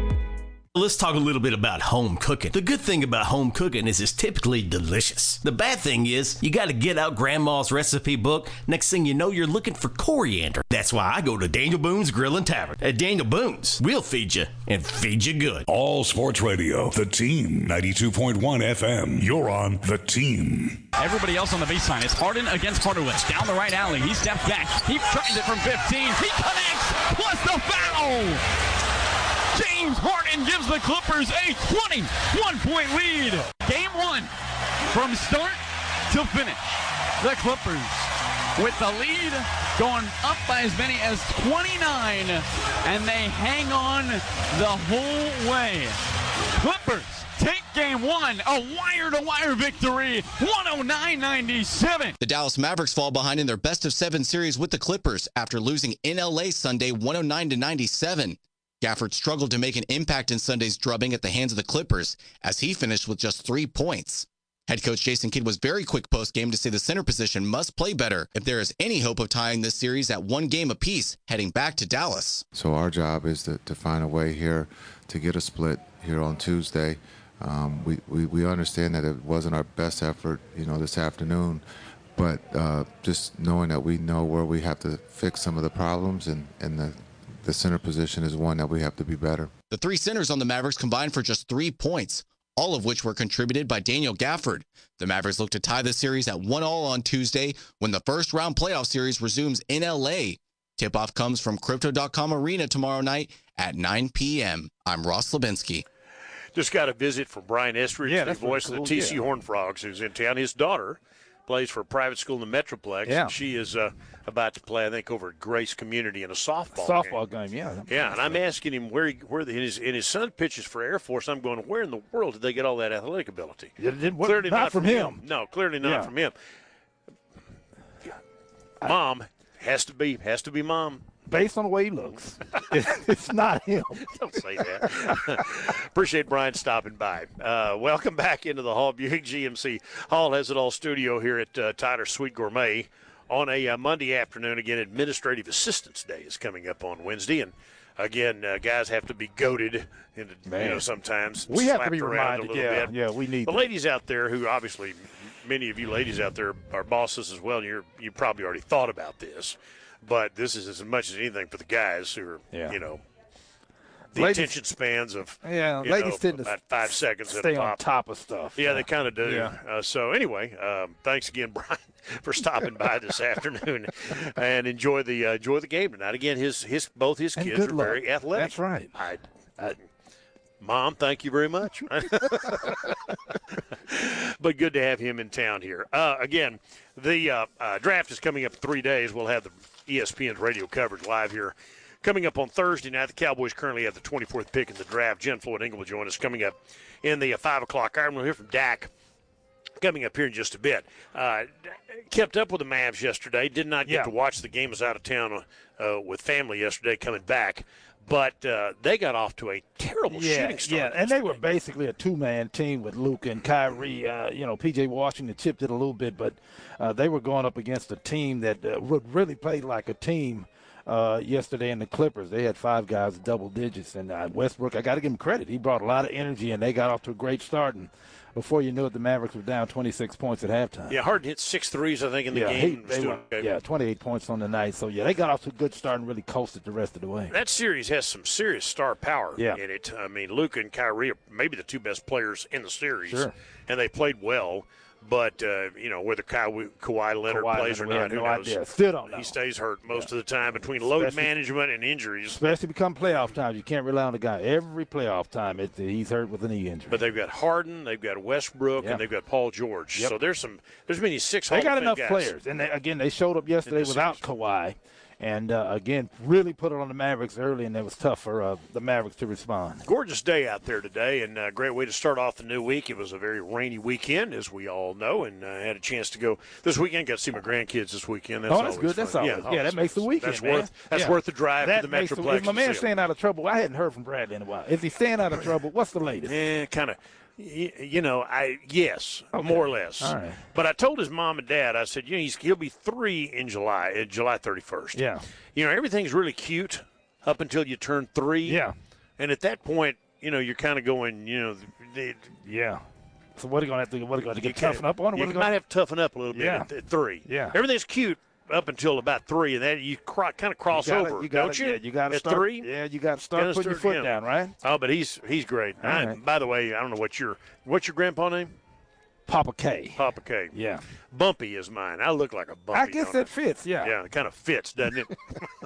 Let's talk a little bit about home cooking. The good thing about home cooking is it's typically delicious. The bad thing is you got to get out Grandma's recipe book. Next thing you know, you're looking for coriander. That's why I go to Daniel Boone's Grill and Tavern. At Daniel Boone's, we'll feed you and feed you good. All Sports Radio, The Team, ninety-two point one F M. You're on The Team. Everybody else on the baseline. It's Harden against Hardaway. Down the right alley. He steps back. He tries it from fifteen. He connects. Plus the foul. James Harden gives the Clippers a twenty-one point lead. Game one, from start to finish. The Clippers with the lead going up by as many as twenty-nine, and they hang on the whole way. Clippers take game one, a wire-to-wire victory, one oh nine ninety-seven. The Dallas Mavericks fall behind in their best-of-seven series with the Clippers after losing in L A Sunday one oh nine to ninety-seven. Gafford struggled to make an impact in Sunday's drubbing at the hands of the Clippers as he finished with just three points. Head coach Jason Kidd was very quick post-game to say the center position must play better if there is any hope of tying this series at one game apiece heading back to Dallas. So our job is to, to find a way here to get a split here on Tuesday. Um, we, we, we understand that it wasn't our best effort, you know, this afternoon, but uh, just knowing that we know where we have to fix some of the problems and, and the the center position is one that we have to be better. The three centers on the Mavericks combined for just three points, all of which were contributed by Daniel Gafford. The Mavericks look to tie the series at one all on Tuesday when the first-round playoff series resumes in L A. Tip-off comes from Crypto dot com Arena tomorrow night at nine p.m. I'm Ross Lubinsky. Just got a visit from Brian Estridge, yeah, the voice cool. of the T C U yeah. Horned Frogs, who's in town. His daughter plays for a private school in the Metroplex. Yeah. And she is uh, about to play, I think, over at Grace Community in a softball, softball game. game. Yeah, yeah. And I'm asking him where he, where the, and his and his son pitches for Air Force. I'm going, where in the world did they get all that athletic ability? It, it, clearly not, not from him. him. No, clearly not Yeah. from him. Mom has to be has to be mom. Based on the way he looks, it's not him. Don't say that. Appreciate Brian stopping by. Uh, welcome back into the Hall Buick G M C Hall Has It All studio here at uh, Tyler Sweet Gourmet on a uh, Monday afternoon. Again, Administrative Assistance Day is coming up on Wednesday, and again, uh, guys have to be goaded into, you know, sometimes we have to be around reminded. a little Yeah, bit. yeah, we need the to. ladies out there who obviously, many of you ladies out there are bosses as well. And you're you probably already thought about this. But this is as much as anything for the guys who are, yeah. you know, the ladies, attention spans of yeah, you ladies know, tend to about five seconds. stay at on pop. top of stuff. Yeah, they kind of do. Yeah. Uh, so anyway, um, thanks again, Brian, for stopping by this afternoon, and enjoy the uh, enjoy the game tonight. Again, his his both his And kids good are luck. very athletic. That's right. I, I, Mom, thank you very much. But good to have him in town here. Uh, again, the uh, uh, draft is coming up in three days. We'll have the E S P N's radio coverage live here. Coming up on Thursday night, the Cowboys currently have the twenty-fourth pick in the draft. Jen Floyd Engel will join us coming up in the uh, five o'clock hour. We'll hear from Dak coming up here in just a bit. Uh, kept up with the Mavs yesterday. Did not get Yeah. to watch the game. I was out of town uh, with family yesterday coming back. But uh, they got off to a terrible yeah, shooting start. Yeah, and they were basically a two-man team with Luka and Kyrie. Uh, you know, P J Washington chipped it a little bit, but uh, they were going up against a team that uh, would really play like a team uh, yesterday in the Clippers. They had five guys double digits, and uh, Westbrook, I got to give him credit. He brought a lot of energy, and they got off to a great start. And before you knew it, the Mavericks were down twenty-six points at halftime. Yeah, Harden hit six threes, I think, in the yeah, game. He, they Still, were, yeah, twenty-eight points on the night. So, yeah, they got off to a good start and really coasted the rest of the way. That series has some serious star power Yeah. in it. I mean, Luka and Kyrie are maybe the two best players in the series. Sure. And they played well. But, uh, you know, whether Kawhi, Kawhi Leonard Kawhi plays Leonard, or we not, have who no knows? idea. Still don't know. He stays hurt most of the time between load Especially- management and injuries. Especially become playoff time. You can't rely on the guy. Every playoff time, it, he's hurt with a knee injury. But they've got Harden, they've got Westbrook, Yeah. and they've got Paul George. Yep. So there's some – there's many six They Hall got of Fame enough guys. players. And, they, again, they showed up yesterday this without Kawhi. And, uh, again, really put it on the Mavericks early, and it was tough for uh, the Mavericks to respond. Gorgeous day out there today, and a great way to start off the new week. It was a very rainy weekend, as we all know, and I uh, had a chance to go this weekend. Got to see my grandkids this weekend. That's oh, that's always good. That's fun. always, yeah, yeah, that makes the weekend, That's man. worth that's yeah. worth the drive that to the makes Metroplex. The, my man to see staying out of trouble. I hadn't heard from Bradley in a while. Is he staying out of trouble? What's the latest? Yeah, kind of. You know, I yes, Okay. more or less. All right. But I told his mom and dad, I said, you know, he's, he'll be three in July, uh, July thirty-first. Yeah. You know, everything's really cute up until you turn three. Yeah. And at that point, you know, you're kind of going, you know, the, Yeah. So what are you going to have to, what are you going to you get toughen up on? Or You what are might gonna, have to toughen up a little bit Yeah. at, at three. Yeah. Everything's cute up until about three, and then you cro- kind of cross you gotta, over, you gotta, don't you? Yeah, you got to at start. three. Yeah, you got to start Gotta putting your start, foot yeah. down, right? Oh, but he's he's great. All I, right. By the way, I don't know what your what's your grandpa name? Papa K. Papa K. Yeah. Bumpy is mine. I look like a bumpy. I guess don't that fits, yeah. Yeah, it kind of fits, doesn't it?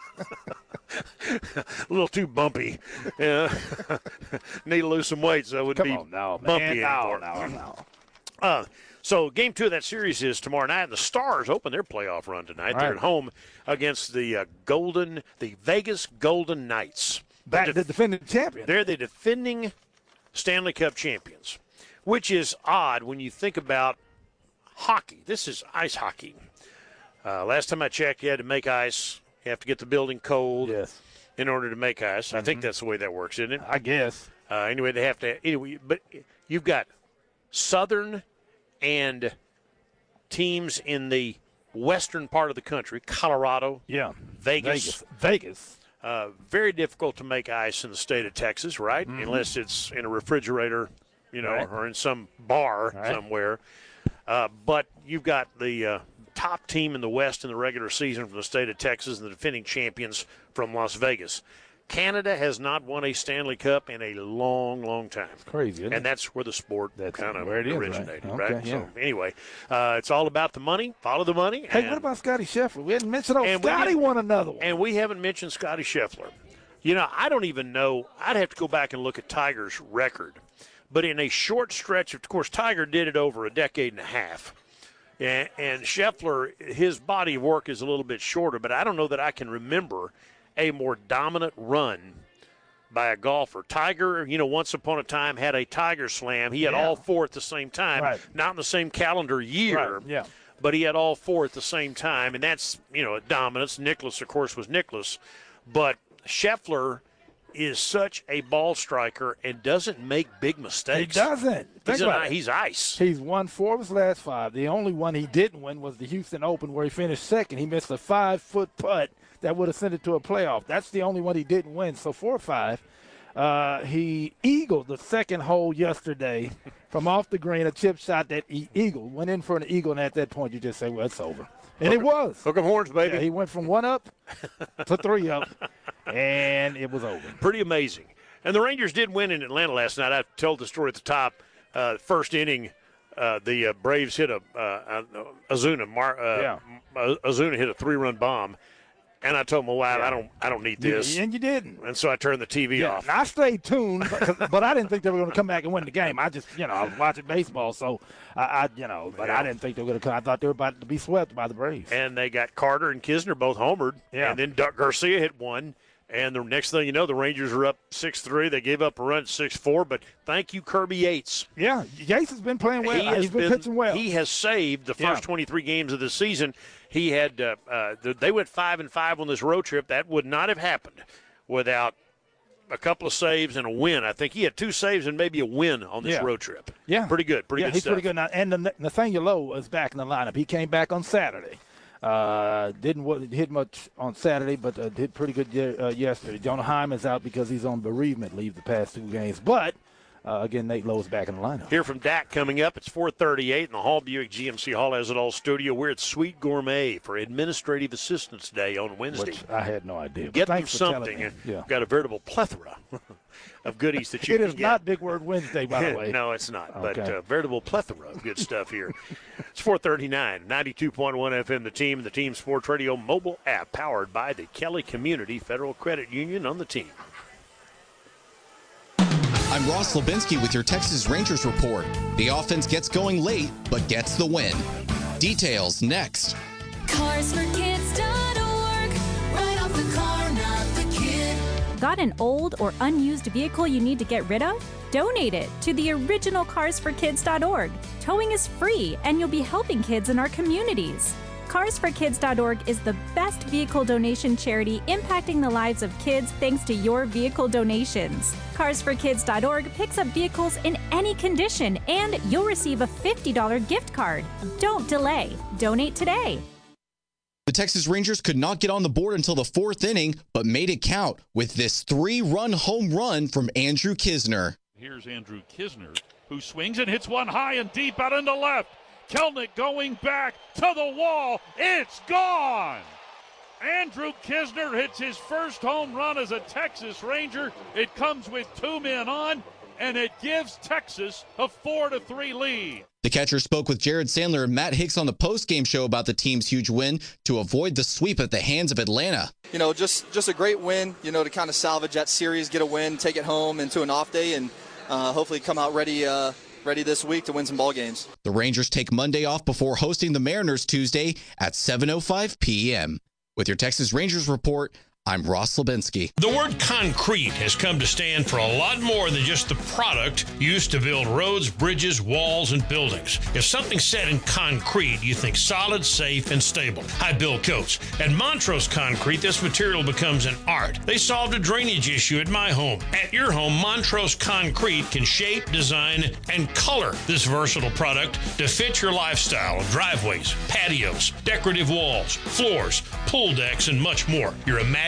A little too bumpy. Yeah. Need to lose some weight so I wouldn't Come be on now, bumpy man. No, anymore. no, no. Uh, so game two of that series is tomorrow night, and the Stars open their playoff run tonight. All They're right. at home against the uh, Golden, the Vegas Golden Knights. Back They're the defending champion. They're the defending Stanley Cup champions, which is odd when you think about hockey. This is ice hockey. Uh, last time I checked, you had to make ice. You have to get the building cold Yes. in order to make ice. I Mm-hmm. think that's the way that works, isn't it? I guess. Uh, anyway, they have to. Anyway, but you've got Southern and teams in the western part of the country, Colorado, Yeah. Vegas. Vegas. Vegas. Uh, very difficult to make ice in the state of Texas, right? Mhm. Unless it's in a refrigerator, you know, Right. or in some bar Right. somewhere. Uh, but you've got the uh, top team in the West in the regular season from the state of Texas and the defending champions from Las Vegas. Canada has not won a Stanley Cup in a long, long time. It's crazy, isn't and it? that's where the sport kind of where it is, right? originated, Okay, right? yeah. So anyway, uh, it's all about the money. Follow the money. Hey, and, what about Scotty Scheffler? We hadn't mentioned, oh, and we Scotty didn't- won another one. And we haven't mentioned Scotty Scheffler. You know, I don't even know. I'd have to go back and look at Tiger's record. But in a short stretch, of course, Tiger did it over a decade and a half. And, and Scheffler, his body of work is a little bit shorter, but I don't know that I can remember a more dominant run by a golfer. Tiger, you know, once upon a time had a Tiger Slam. He had Yeah. all four at the same time, Right. not in the same calendar year, Right, yeah. but he had all four at the same time, and that's, you know, dominance. Nicklaus, of course, was Nicklaus. But Scheffler is such a ball striker and doesn't make big mistakes. He doesn't. He's, Think an, about it. he's ice. He's won four of his last five. The only one he didn't win was the Houston Open, where he finished second. He missed a five-foot putt that would have sent it to a playoff. That's the only one he didn't win. So four or five. Uh, he eagled the second hole yesterday from off the green, a chip shot that he eagled, went in for an eagle, and at that point you just say, well, it's over. And it was. Hook 'em horns, baby. Yeah, he went from one up to three up, and it was over. Pretty amazing. And the Rangers did win in Atlanta last night. I told the story at the top. Uh, first inning, uh, the uh, Braves hit a uh, Ozuna. Mar- uh, Yeah. Ozuna hit a three-run bomb, and I told my wife, I don't, I don't need this. And you didn't. And so I turned the T V Yeah, off. and I stayed tuned, but, but I didn't think they were going to come back and win the game. I just, you know, I was watching baseball, so I, I you know, but Yeah. I didn't think they were going to come. I thought they were about to be swept by the Braves. And they got Carter and Kisner both homered. Yeah. And then Doug Garcia hit one. And the next thing you know, the Rangers are up six three. They gave up a run at six four. But thank you, Kirby Yates. Yeah, Yates has been playing well. He has He's been, pitching well. He has saved the first Yeah. twenty-three games of the season. He had uh, uh, they went five and five on this road trip. That would not have happened without a couple of saves and a win. I think he had two saves and maybe a win on this Yeah. road trip. Yeah, pretty good. Pretty yeah, good he's stuff. pretty good now. And the, Nathaniel Lowe is back in the lineup. He came back on Saturday. Uh, didn't w- hit much on Saturday, but uh, did pretty good ye- uh, yesterday. Jonah Heim is out because he's on bereavement leave the past two games. But uh, again, Nate Lowe's back in the lineup. Hear from Dak coming up. It's four thirty-eight in the Hall Buick G M C Hall Has It All studio. We're at Sweet Gourmet for Administrative Assistance Day on Wednesday. Which I had no idea. but Get them thanks for telling something. me. And Yeah. Got a veritable plethora of goodies that you It can is get. not Big Word Wednesday, by the way. No, it's not. But Okay. uh, veritable plethora of good stuff here. It's four thirty-nine, ninety-two point one F M, the team, the Team Sports Radio mobile app powered by the Kelly Community Federal Credit Union on the team. I'm Ross Lubinsky with your Texas Rangers report. The offense gets going late, but gets the win. Details next. cars for kids dot org. Right off the car, not the kid. Got an old or unused vehicle you need to get rid of? Donate it to the original cars for kids dot org. Towing is free, and you'll be helping kids in our communities. cars for kids dot org is the best vehicle donation charity impacting the lives of kids thanks to your vehicle donations. cars for kids dot org picks up vehicles in any condition, and you'll receive a fifty dollars gift card. Don't delay. Donate today. The Texas Rangers could not get on the board until the fourth inning, but made it count with this three-run home run from Andrew Kisner. Here's Andrew Kisner, who swings and hits one high and deep out into left. Kelnick going back to the wall. It's gone. Andrew Kisner hits his first home run as a Texas Ranger. It comes with two men on, and it gives Texas a four to three lead. The catcher spoke with Jared Sandler and Matt Hicks on the postgame show about the team's huge win to avoid the sweep at the hands of Atlanta. You know, just, just a great win, you know, to kind of salvage that series, get a win, take it home into an off day, and uh, hopefully come out ready uh, ready this week to win some ball games. The Rangers take Monday off before hosting the Mariners Tuesday at seven oh five p.m. With your Texas Rangers report, I'm Ross Lubinsky. The word concrete has come to stand for a lot more than just the product used to build roads, bridges, walls, and buildings. If something's set in concrete, you think solid, safe, and stable. Hi, Bill Coates. At Montrose Concrete, this material becomes an art. They solved a drainage issue at my home. At your home, Montrose Concrete can shape, design, and color this versatile product to fit your lifestyle. Driveways, patios, decorative walls, floors, pool decks, and much more. Your imagination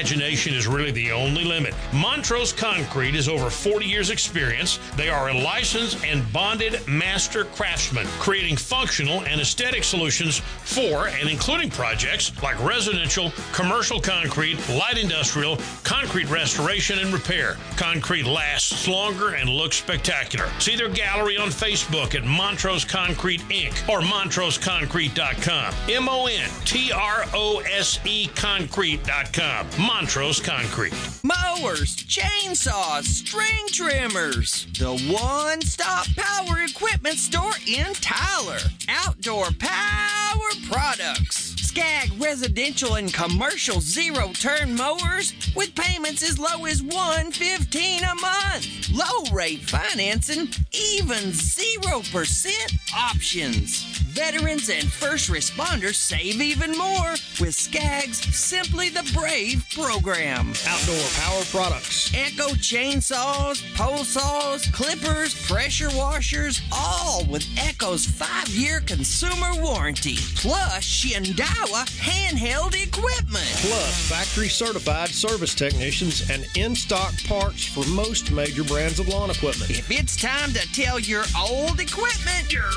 imagination is really the only limit. Montrose Concrete is over forty years experience. They are a licensed and bonded master craftsman, creating functional and aesthetic solutions for and including projects like residential, commercial concrete, light industrial, concrete restoration and repair. Concrete lasts longer and looks spectacular. See their gallery on Facebook at Montrose Concrete Incorporated or montrose concrete dot com. M O N T R O S E concrete dot com. Montrose Concrete. Mowers, chainsaws, string trimmers. The one-stop power equipment store in Tyler. Outdoor Power Products. Skag residential and commercial zero-turn mowers with payments as low as one hundred fifteen dollars a month. Low-rate financing, even zero percent options. Veterans and first responders save even more with Skag's Simply the Brave program. Outdoor Power Products. Echo chainsaws, pole saws, clippers, pressure washers, all with Echo's five-year consumer warranty. Plus Shindawa handheld equipment. Plus factory certified service technicians and in-stock parts for most major brands of lawn equipment. If it's time to tell your old equipment, you're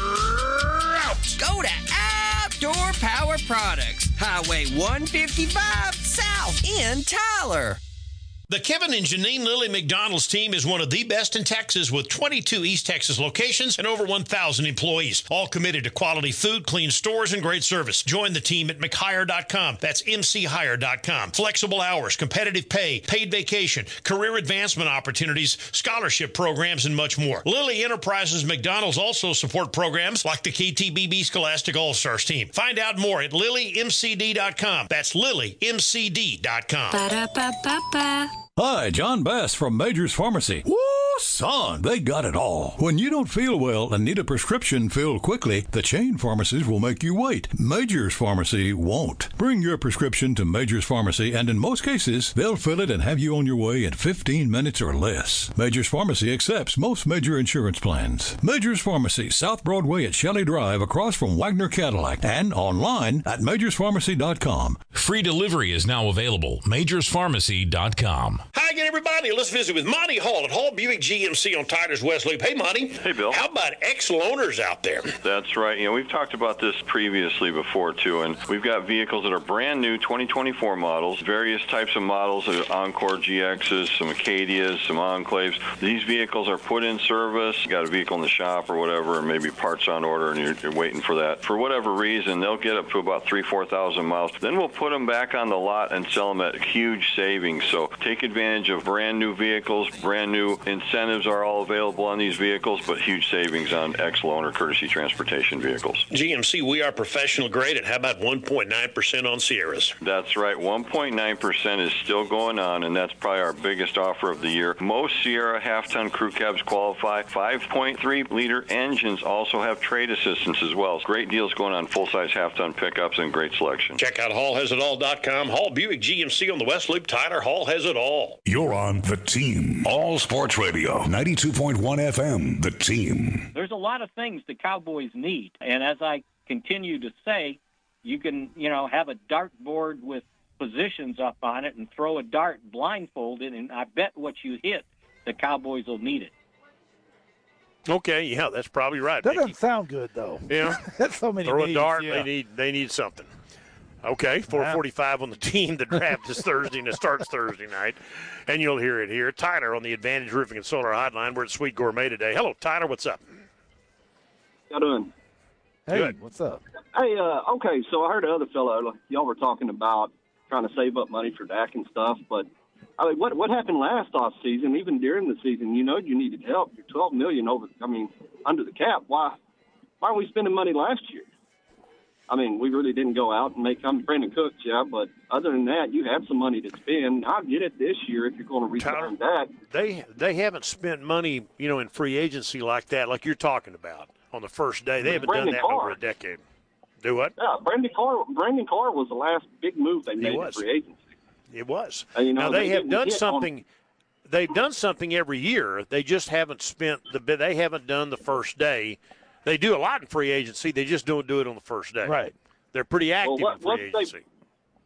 out. Go to Outdoor Power Products, Highway one fifty-five South in Tyler. The Kevin and Janine Lilly McDonald's team is one of the best in Texas with twenty-two East Texas locations and over one thousand employees, all committed to quality food, clean stores, and great service. Join the team at mc hire dot com. That's m c hire dot com. Flexible hours, competitive pay, paid vacation, career advancement opportunities, scholarship programs, and much more. Lilly Enterprises McDonald's also support programs like the K T B B Scholastic All-Stars team. Find out more at lily m c d dot com. That's lily m c d dot com. Ba-da-ba-ba-ba. Hi, John Bass from Major's Pharmacy. Woo, son, they got it all. When you don't feel well and need a prescription filled quickly, the chain pharmacies will make you wait. Major's Pharmacy won't. Bring your prescription to Major's Pharmacy, and in most cases, they'll fill it and have you on your way in fifteen minutes or less. Major's Pharmacy accepts most major insurance plans. Major's Pharmacy, South Broadway at Shelley Drive, across from Wagner Cadillac, and online at majors pharmacy dot com. Free delivery is now available. majors pharmacy dot com. Hi again, everybody. Let's visit with Monty Hall at Hall Buick G M C on Tyler's West Loop. Hey, Monty. Hey, Bill. How about ex-loaners out there? That's right. You know, we've talked about this previously before, too, and we've got vehicles that are brand new twenty twenty-four models, various types of models, of Encore G Xs, some Acadias, some Enclaves. These vehicles are put in service. You got a vehicle in the shop or whatever, and maybe parts on order, and you're, you're waiting for that. For whatever reason, they'll get up to about three, four thousand miles. Then we'll put them back on the lot and sell them at huge savings. So take advantage of brand new vehicles. Brand new incentives are all available on these vehicles, but huge savings on ex-loaner courtesy transportation vehicles. G M C, we are professional grade, and how about one point nine percent on Sierras? That's right. one point nine percent is still going on, and that's probably our biggest offer of the year. Most Sierra half-ton crew cabs qualify. five point three liter engines also have trade assistance as well. Great deals going on full-size half-ton pickups and great selection. Check out hall has it all dot com. Hall Buick G M C on the West Loop. Tyler, Hall has it all. You're on The Team. All Sports Radio. ninety-two point one F M. The Team. There's a lot of things the Cowboys need. And as I continue to say, you can, you know, have a dartboard with positions up on it and throw a dart blindfolded, and I bet what you hit, the Cowboys will need it. Okay, yeah, that's probably right. That Mickey. doesn't sound good, though. Yeah. That's so many Throw needs, a dart, yeah. they need they need something. Okay, four forty-five on the team. The draft is Thursday, and it starts Thursday night. And you'll hear it here. Tyler on the Advantage Roofing and Solar Hotline. We're at Sweet Gourmet today. Hello, Tyler. What's up? How doing? Hey, Good. what's up? Hey, uh, okay, so I heard the other fellow, y'all were talking about trying to save up money for Dak and stuff, but I mean, what what happened last off season, even during the season, you know you needed help. You're twelve million dollars over, I mean, under the cap. Why, why are we spending money last year? I mean, we really didn't go out and make, I'm Brandon Cooks, yeah, but other than that, you have some money to spend. I'll get it this year if you're going to return that. They they haven't spent money, you know, in free agency like that, like you're talking about on the first day. They haven't Brandon done that in Carr. over a decade. Do what? Yeah, Brandon Carr, Brandon Carr was the last big move they He made in was. free agency. It was. And, you know, now they, they have didn't done hit on- something. They've done something every year. They just haven't spent the. They haven't done the first day. They do a lot in free agency. They just don't do it on the first day. Right. They're pretty active Well, what- in free what they- agency.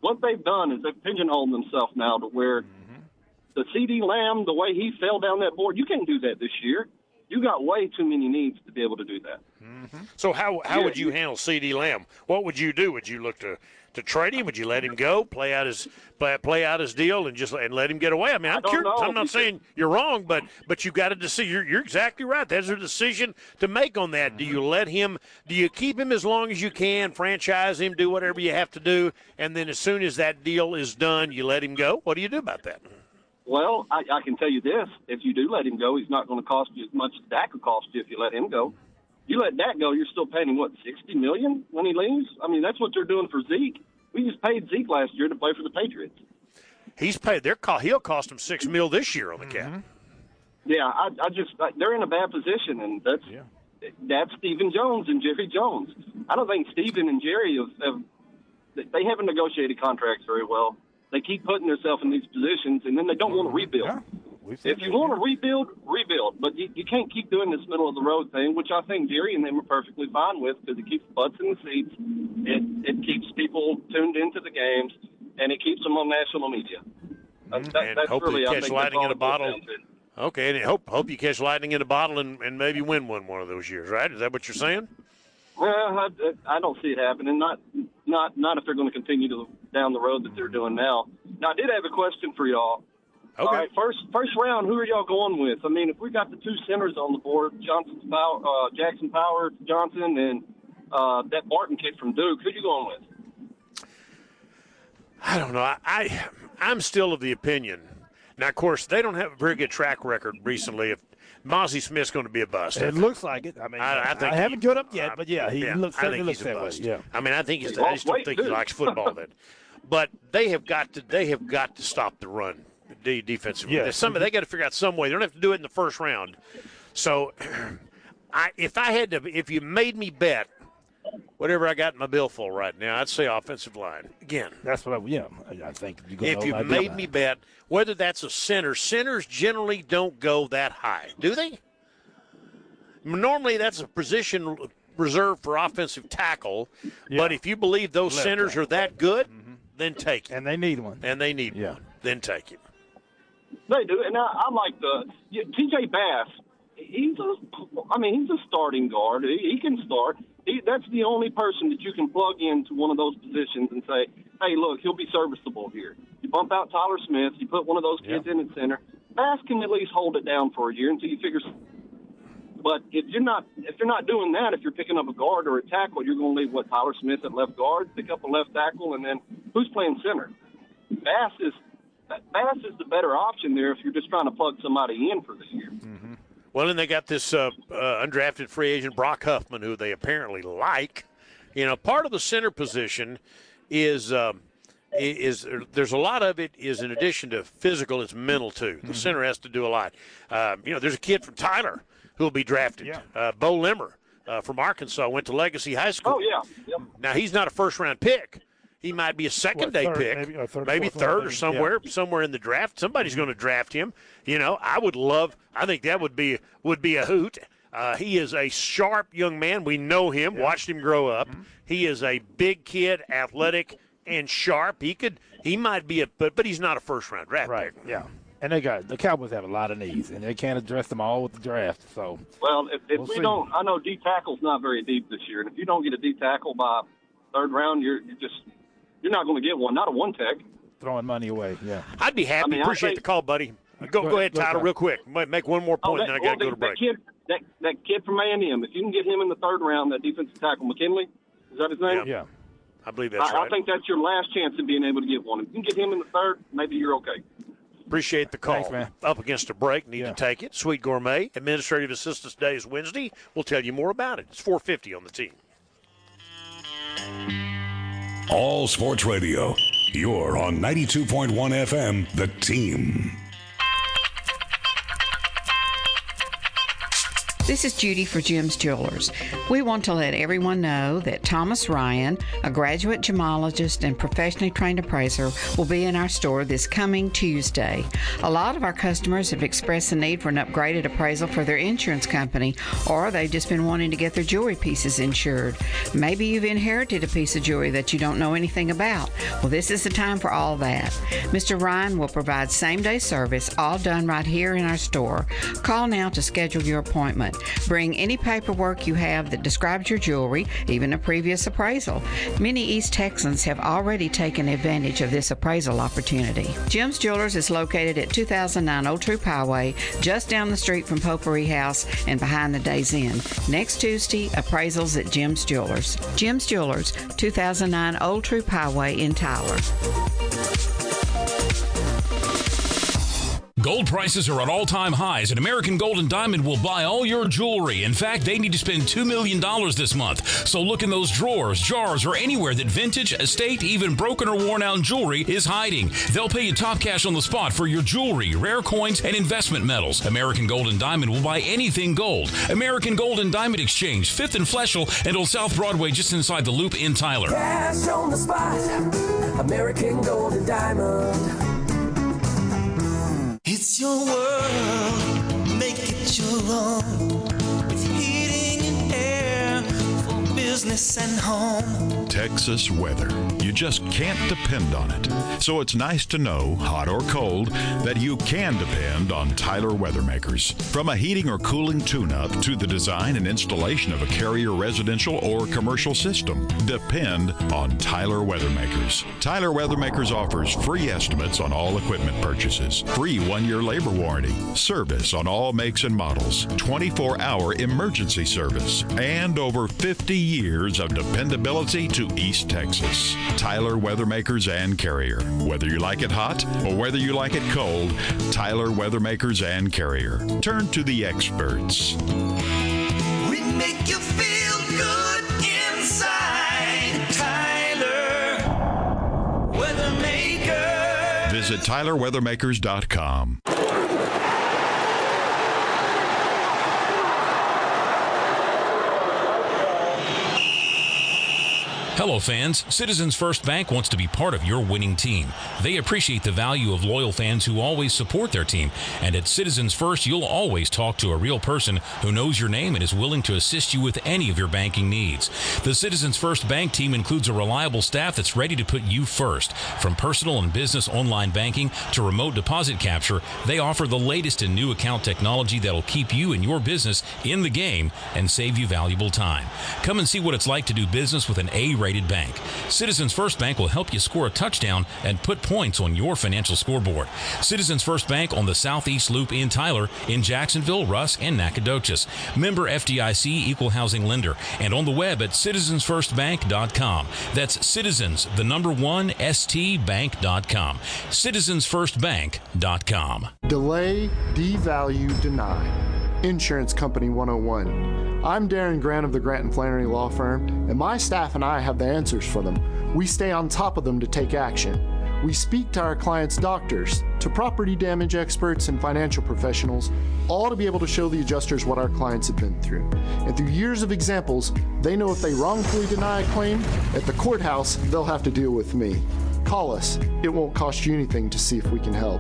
what they've done is they've pigeonholed themselves now to where mm-hmm. the CeeDee Lamb, the way he fell down that board, you can't do that this year. You got way too many needs to be able to do that. Mm-hmm. So how how yeah, would you handle CeeDee Lamb? What would you do? Would you look to, to trade him? Would you let him go, play out his play, play out his deal, and just and let him get away? I mean, I'm, I curious, know, I'm not saying you're wrong, but but you got to decide. You're, you're exactly right. There's a decision to make on that. Do you let him? Do you keep him as long as you can, franchise him, do whatever you have to do, and then as soon as that deal is done, you let him go? What do you do about that? Well, I, I can tell you this. If you do let him go, he's not going to cost you as much as Dak will cost you if you let him go. You let Dak go, you're still paying him, what, sixty million dollars when he leaves? I mean, that's what they're doing for Zeke. We just paid Zeke last year to play for the Patriots. He's paid. Their co- He'll cost him six mil this year on the cap. Mm-hmm. Yeah, I, I just I, they're in a bad position, and that's yeah. that's Stephen Jones and Jerry Jones. I don't think Stephen and Jerry have, have they haven't negotiated contracts very well. They keep putting themselves in these positions, and then they don't want to rebuild. Yeah, if you want to rebuild, rebuild. But you, you can't keep doing this middle-of-the-road thing, which I think Jerry and them are perfectly fine with because it keeps butts in the seats. It, it keeps people tuned into the games, and it keeps them on national media. That, that, and that's hopefully really, you catch lightning in a bottle. Okay, and hope hope you catch lightning in a bottle and, and maybe win one one of those years, right? Is that what you're saying? Well, I, I don't see it happening. Not, not, not if they're going to continue to down the road that they're doing now. Now, I did have a question for y'all. Okay. All right, first, first round. Who are y'all going with? I mean, if we got the two centers on the board, Johnson, Power, uh, Jackson Power, Johnson, and uh, that Barton kid from Duke, who you going with? I don't know. I, I I'm still of the opinion. Now, of course, they don't have a very good track record recently. If Mozzie Smith's going to be a bust. It looks like it. I mean, I, I, think I he, haven't got up yet, but yeah, he yeah, looks, I think looks he's a that bust. way. Yeah. I mean, I think he's. I just don't think he likes football. Then, but they have got to. They have got to stop the run, the defensively. Yeah. There's some. They got to figure out some way. They don't have to do it in the first round. So, I if I had to, if you made me bet, whatever I got in my billfold right now, I'd say offensive line again. That's what I. Yeah, I think you if you made me bet, whether that's a center, centers generally don't go that high, do they? Normally, that's a position reserved for offensive tackle. Yeah. But if you believe those Left centers tackle. are that good, mm-hmm. then take it. And they need one. And they need yeah. one. Then take it. They do. And I, I like the yeah, T J Bass. He's a, I mean, he's a starting guard. He, he can start. He, that's the only person that you can plug into one of those positions and say, hey, look, he'll be serviceable here. You bump out Tyler Smith. You put one of those kids yeah. in at center. Bass can at least hold it down for a year until you figure. But if you're not if you're not doing that, if you're picking up a guard or a tackle, you're going to leave what Tyler Smith at left guard, pick up a left tackle, and then who's playing center? Bass is Bass is the better option there if you're just trying to plug somebody in for the year. Mm-hmm. Well, and they got this uh, uh, undrafted free agent Brock Huffman, who they apparently like. You know, part of the center position is. Um, Is there's a lot of it is in addition to physical, it's mental too. The mm-hmm. center has to do a lot. Uh, you know, there's a kid from Tyler who will be drafted. Yeah. Uh, Bo Limmer uh, from Arkansas went to Legacy High School. Oh yeah. Yep. Now he's not a first round pick. He might be a second what, day third, pick, maybe, or third, maybe fourth, third maybe, or somewhere, yeah. somewhere in the draft. Somebody's mm-hmm. going to draft him. You know, I would love. I think that would be would be a hoot. Uh, he is a sharp young man. We know him. Yeah. Watched him grow up. Mm-hmm. He is a big kid, athletic and sharp. He could. He might be a, but but he's not a first round draft right. pick. Yeah, and they got the Cowboys have a lot of needs, and they can't address them all with the draft. So well, if, if we'll we see. don't, I know D tackle's not very deep this year, and if you don't get a D tackle by third round, you're, you're just you're not going to get one. Not a one tech. Throwing money away. Yeah, I'd be happy. I mean, Appreciate think, the call, buddy. Go go, go ahead, Tyler, real quick. Make one more point, oh, that, and then I well, got to go to break. That kid, that, that kid from A and M, if you can get him in the third round, that defensive tackle, McKinley, is that his name? Yeah. yeah. I believe that's I, right. I think that's your last chance of being able to get one. If you can get him in the third, maybe you're okay. Appreciate the call. Thanks, man. Up against a break, need yeah. to take it. Sweet Gourmet, Administrative Assistance Day is Wednesday. We'll tell you more about it. It's four fifty on the team. All Sports Radio. You're on ninety-two point one F M, The Team. This is Judy for Jim's Jewelers. We want to let everyone know that Thomas Ryan, a graduate gemologist and professionally trained appraiser, will be in our store this coming Tuesday. A lot of our customers have expressed the need for an upgraded appraisal for their insurance company, or they've just been wanting to get their jewelry pieces insured. Maybe you've inherited a piece of jewelry that you don't know anything about. Well, this is the time for all that. Mister Ryan will provide same-day service, all done right here in our store. Call now to schedule your appointment. Bring any paperwork you have that describes your jewelry, even a previous appraisal. Many East Texans have already taken advantage of this appraisal opportunity. Jim's Jewelers is located at two thousand nine Old Troop Highway, just down the street from Potpourri House and behind the Days Inn. Next Tuesday, appraisals at Jim's Jewelers. Jim's Jewelers, two thousand nine Old Troop Highway in Tyler. Gold prices are at all-time highs, and American Gold and Diamond will buy all your jewelry. In fact, they need to spend two million dollars this month. So look in those drawers, jars, or anywhere that vintage, estate, even broken or worn-out jewelry is hiding. They'll pay you top cash on the spot for your jewelry, rare coins, and investment metals. American Gold and Diamond will buy anything gold. American Gold and Diamond Exchange, fifth and Fleschel, and on South Broadway just inside the Loop in Tyler. Cash on the spot, American Gold and Diamond. It's your world, make it your own. With heating and air for business and home. Texas weather. You just can't depend on it. So it's nice to know, hot or cold, that you can depend on Tyler Weathermakers. From a heating or cooling tune-up to the design and installation of a Carrier residential or commercial system, depend on Tyler Weathermakers. Tyler Weathermakers offers free estimates on all equipment purchases, free one-year labor warranty, service on all makes and models, twenty-four hour emergency service, and over fifty years of dependability to East Texas. Tyler Weathermakers and Carrier. Whether you like it hot or whether you like it cold, Tyler Weathermakers and Carrier. Turn to the experts. We make you feel good inside. Tyler Weathermakers. Visit Tyler Weathermakers dot com. Hello, fans. Citizens First Bank wants to be part of your winning team. They appreciate the value of loyal fans who always support their team. And at Citizens First, you'll always talk to a real person who knows your name and is willing to assist you with any of your banking needs. The Citizens First Bank team includes a reliable staff that's ready to put you first. From personal and business online banking to remote deposit capture, they offer the latest in new account technology that'll keep you and your business in the game and save you valuable time. Come and see what it's like to do business with an A-rated bank. Citizens First Bank will help you score a touchdown and put points on your financial scoreboard. Citizens First Bank on the Southeast Loop in Tyler, in Jacksonville, Russ, and Nacogdoches. Member F D I C, equal housing lender, and on the web at citizens first bank dot com. That's Citizens, the number one, S T bank dot com. citizens first bank dot com. Delay, devalue, deny. Insurance Company one oh one. I'm Darren Grant of the Grant and Flannery Law Firm, and my staff and I have the answers for them. We stay on top of them to take action. We speak to our clients' doctors, to property damage experts and financial professionals, all to be able to show the adjusters what our clients have been through. And through years of examples, they know if they wrongfully deny a claim, at the courthouse, they'll have to deal with me. Call us. It won't cost you anything to see if we can help.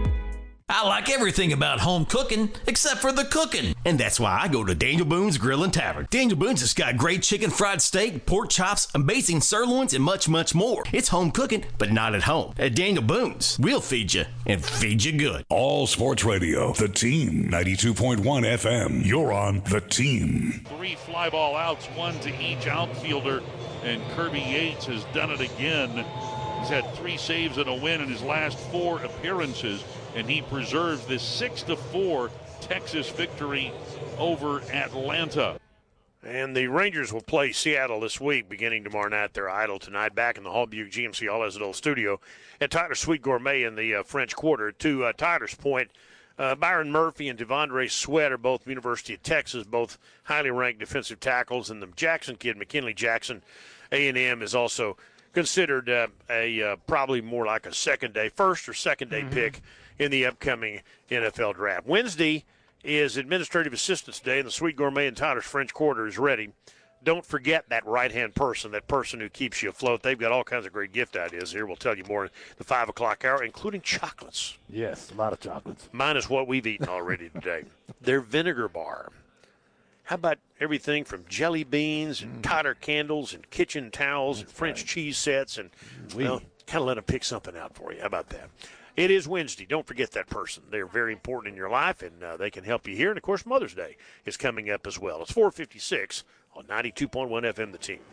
I like everything about home cooking except for the cooking. And that's why I go to Daniel Boone's Grill and Tavern. Daniel Boone's has got great chicken fried steak, pork chops, amazing sirloins, and much, much more. It's home cooking, but not at home. At Daniel Boone's, we'll feed you and feed you good. All Sports Radio, The Team, ninety-two point one F M. You're on The Team. Three fly ball outs, one to each outfielder, and Kirby Yates has done it again. He's had three saves and a win in his last four appearances, and he preserves this six to four Texas victory over Atlanta. And the Rangers will play Seattle this week, beginning tomorrow night. They're idle tonight, back in the Hall Buick G M C All Azadol studio at Tyler's Sweet Gourmet in the uh, French Quarter. To uh, Tyler's point, uh, Byron Murphy and Devondre Sweat are both University of Texas, both highly ranked defensive tackles, and the Jackson kid, McKinley Jackson, A and M, is also considered uh, a uh, probably more like a second day, first or second day mm-hmm. pick in the upcoming N F L draft. Wednesday is Administrative Assistance Day, and the Sweet Gourmet in Tyler's French Quarter is ready. Don't forget that right-hand person, that person who keeps you afloat. They've got all kinds of great gift ideas here. We'll tell you more in the five o'clock hour, including chocolates. Yes, a lot of chocolates. Minus what we've eaten already today. Their vinegar bar. How about everything from jelly beans and mm. Tyler candles and kitchen towels That's and French right. cheese sets and, we. well, kind of let them pick something out for you. How about that? It is Wednesday. Don't forget that person. They're very important in your life, and uh, they can help you here. And, of course, Mother's Day is coming up as well. It's four fifty-six on ninety-two point one F M, The Team.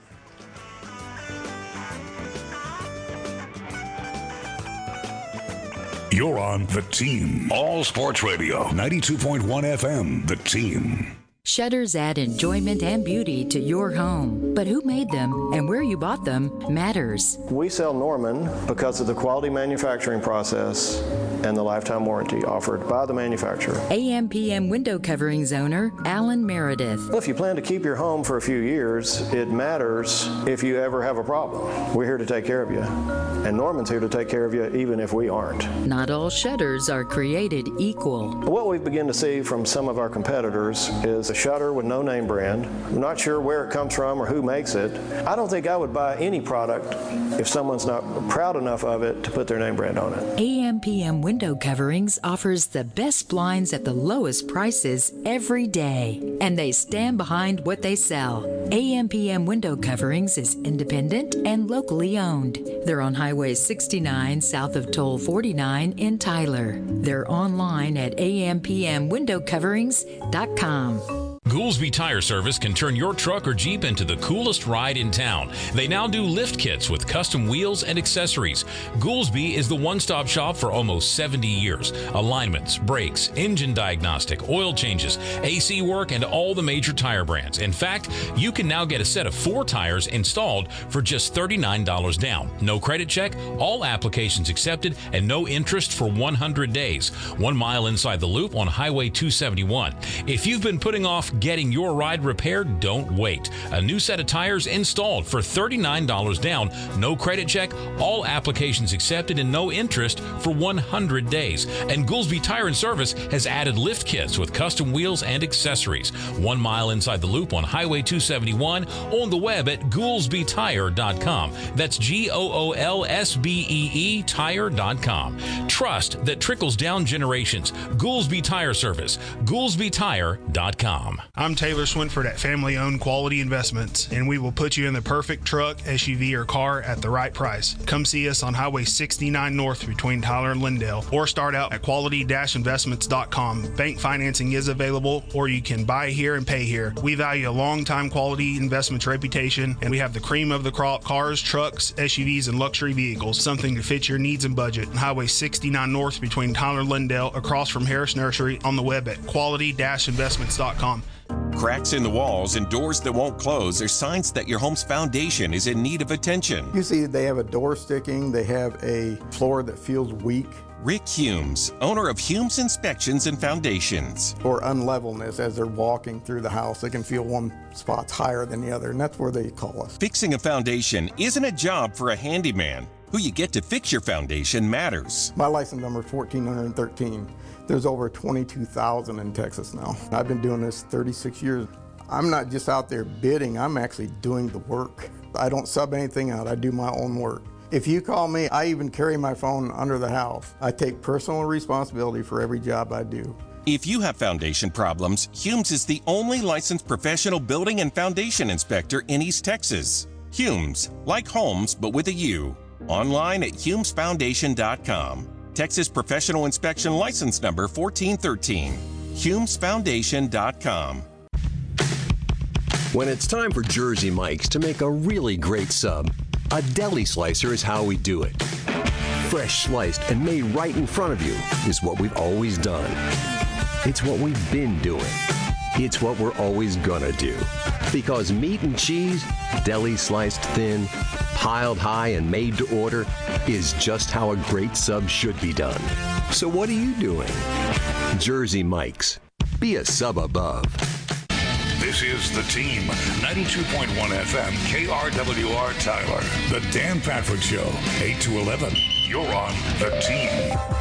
You're on The Team. All Sports Radio, ninety-two point one F M, The Team. Shutters add enjoyment and beauty to your home. But who made them and where you bought them matters. We sell Norman because of the quality manufacturing process and the lifetime warranty offered by the manufacturer. A M P M window coverings owner Alan Meredith. Well, if you plan to keep your home for a few years, it matters if you ever have a problem. We're here to take care of you. And Norman's here to take care of you even if we aren't. Not all shutters are created equal. What we begin to see from some of our competitors is a shutter with no name brand. I'm not sure where it comes from or who makes it. I don't think I would buy any product if someone's not proud enough of it to put their name brand on it. A M P M Window Coverings offers the best blinds at the lowest prices every day, and they stand behind what they sell. A M P M Window Coverings is independent and locally owned. They're on Highway sixty-nine south of Toll forty-nine in Tyler. They're online at A M P M window coverings dot com. Goolsby Tire Service can turn your truck or Jeep into the coolest ride in town. They now do lift kits with custom wheels and accessories. Goolsby is the one-stop shop for almost seventy years. Alignments, brakes, engine diagnostic, oil changes, A C work, and all the major tire brands. In fact, you can now get a set of four tires installed for just thirty-nine dollars down. No credit check, all applications accepted, and no interest for one hundred days. One mile inside the loop on Highway two seventy-one. If you've been putting off getting your ride repaired, don't wait. A new set of tires installed for thirty-nine dollars down, no credit check, all applications accepted, and no interest for one hundred days. And Goolsby Tire and Service has added lift kits with custom wheels and accessories. One mile inside the loop on Highway two seventy-one, on the web at goolsby tire dot com. That's G O O L S B E E tire dot com. Trust that trickles down generations. Goolsby Tire Service, goolsby tire dot com. I'm Taylor Swinford at Family Owned Quality Investments, and we will put you in the perfect truck, S U V, or car at the right price. Come see us on Highway sixty-nine North between Tyler and Lindale, or start out at quality dash investments dot com. Bank financing is available, or you can buy here and pay here. We value a long-time quality investments reputation, and we have the cream of the crop cars, trucks, S U Vs, and luxury vehicles, something to fit your needs and budget. On Highway sixty-nine North between Tyler and Lindale, across from Harris Nursery, on the web at quality dash investments dot com. Cracks in the walls and doors that won't close are signs that your home's foundation is in need of attention. You see they have a door sticking, they have a floor that feels weak. Rick Humes, owner of Humes Inspections and Foundations. Or unlevelness as they're walking through the house. They can feel one spot's higher than the other, and that's where they call us. Fixing a foundation isn't a job for a handyman. Who you get to fix your foundation matters. My license number is fourteen thirteen. There's over twenty-two thousand in Texas now. I've been doing this thirty-six years. I'm not just out there bidding, I'm actually doing the work. I don't sub anything out, I do my own work. If you call me, I even carry my phone under the house. I take personal responsibility for every job I do. If you have foundation problems, Humes is the only licensed professional building and foundation inspector in East Texas. Humes, like Holmes, but with a U. Online at humes foundation dot com. Texas Professional Inspection License Number fourteen thirteen. humes foundation dot com. When it's time for Jersey Mike's to make a really great sub, a deli slicer is how we do it. Fresh sliced and made right in front of you is what we've always done. It's what we've been doing. It's what we're always gonna do. Because meat and cheese, deli sliced thin, piled high and made to order, is just how a great sub should be done. So what are you doing? Jersey Mike's. Be a sub above. This is The Team, ninety-two point one F M, K R W R Tyler. The Dan Patrick Show, eight to eleven. You're on The Team.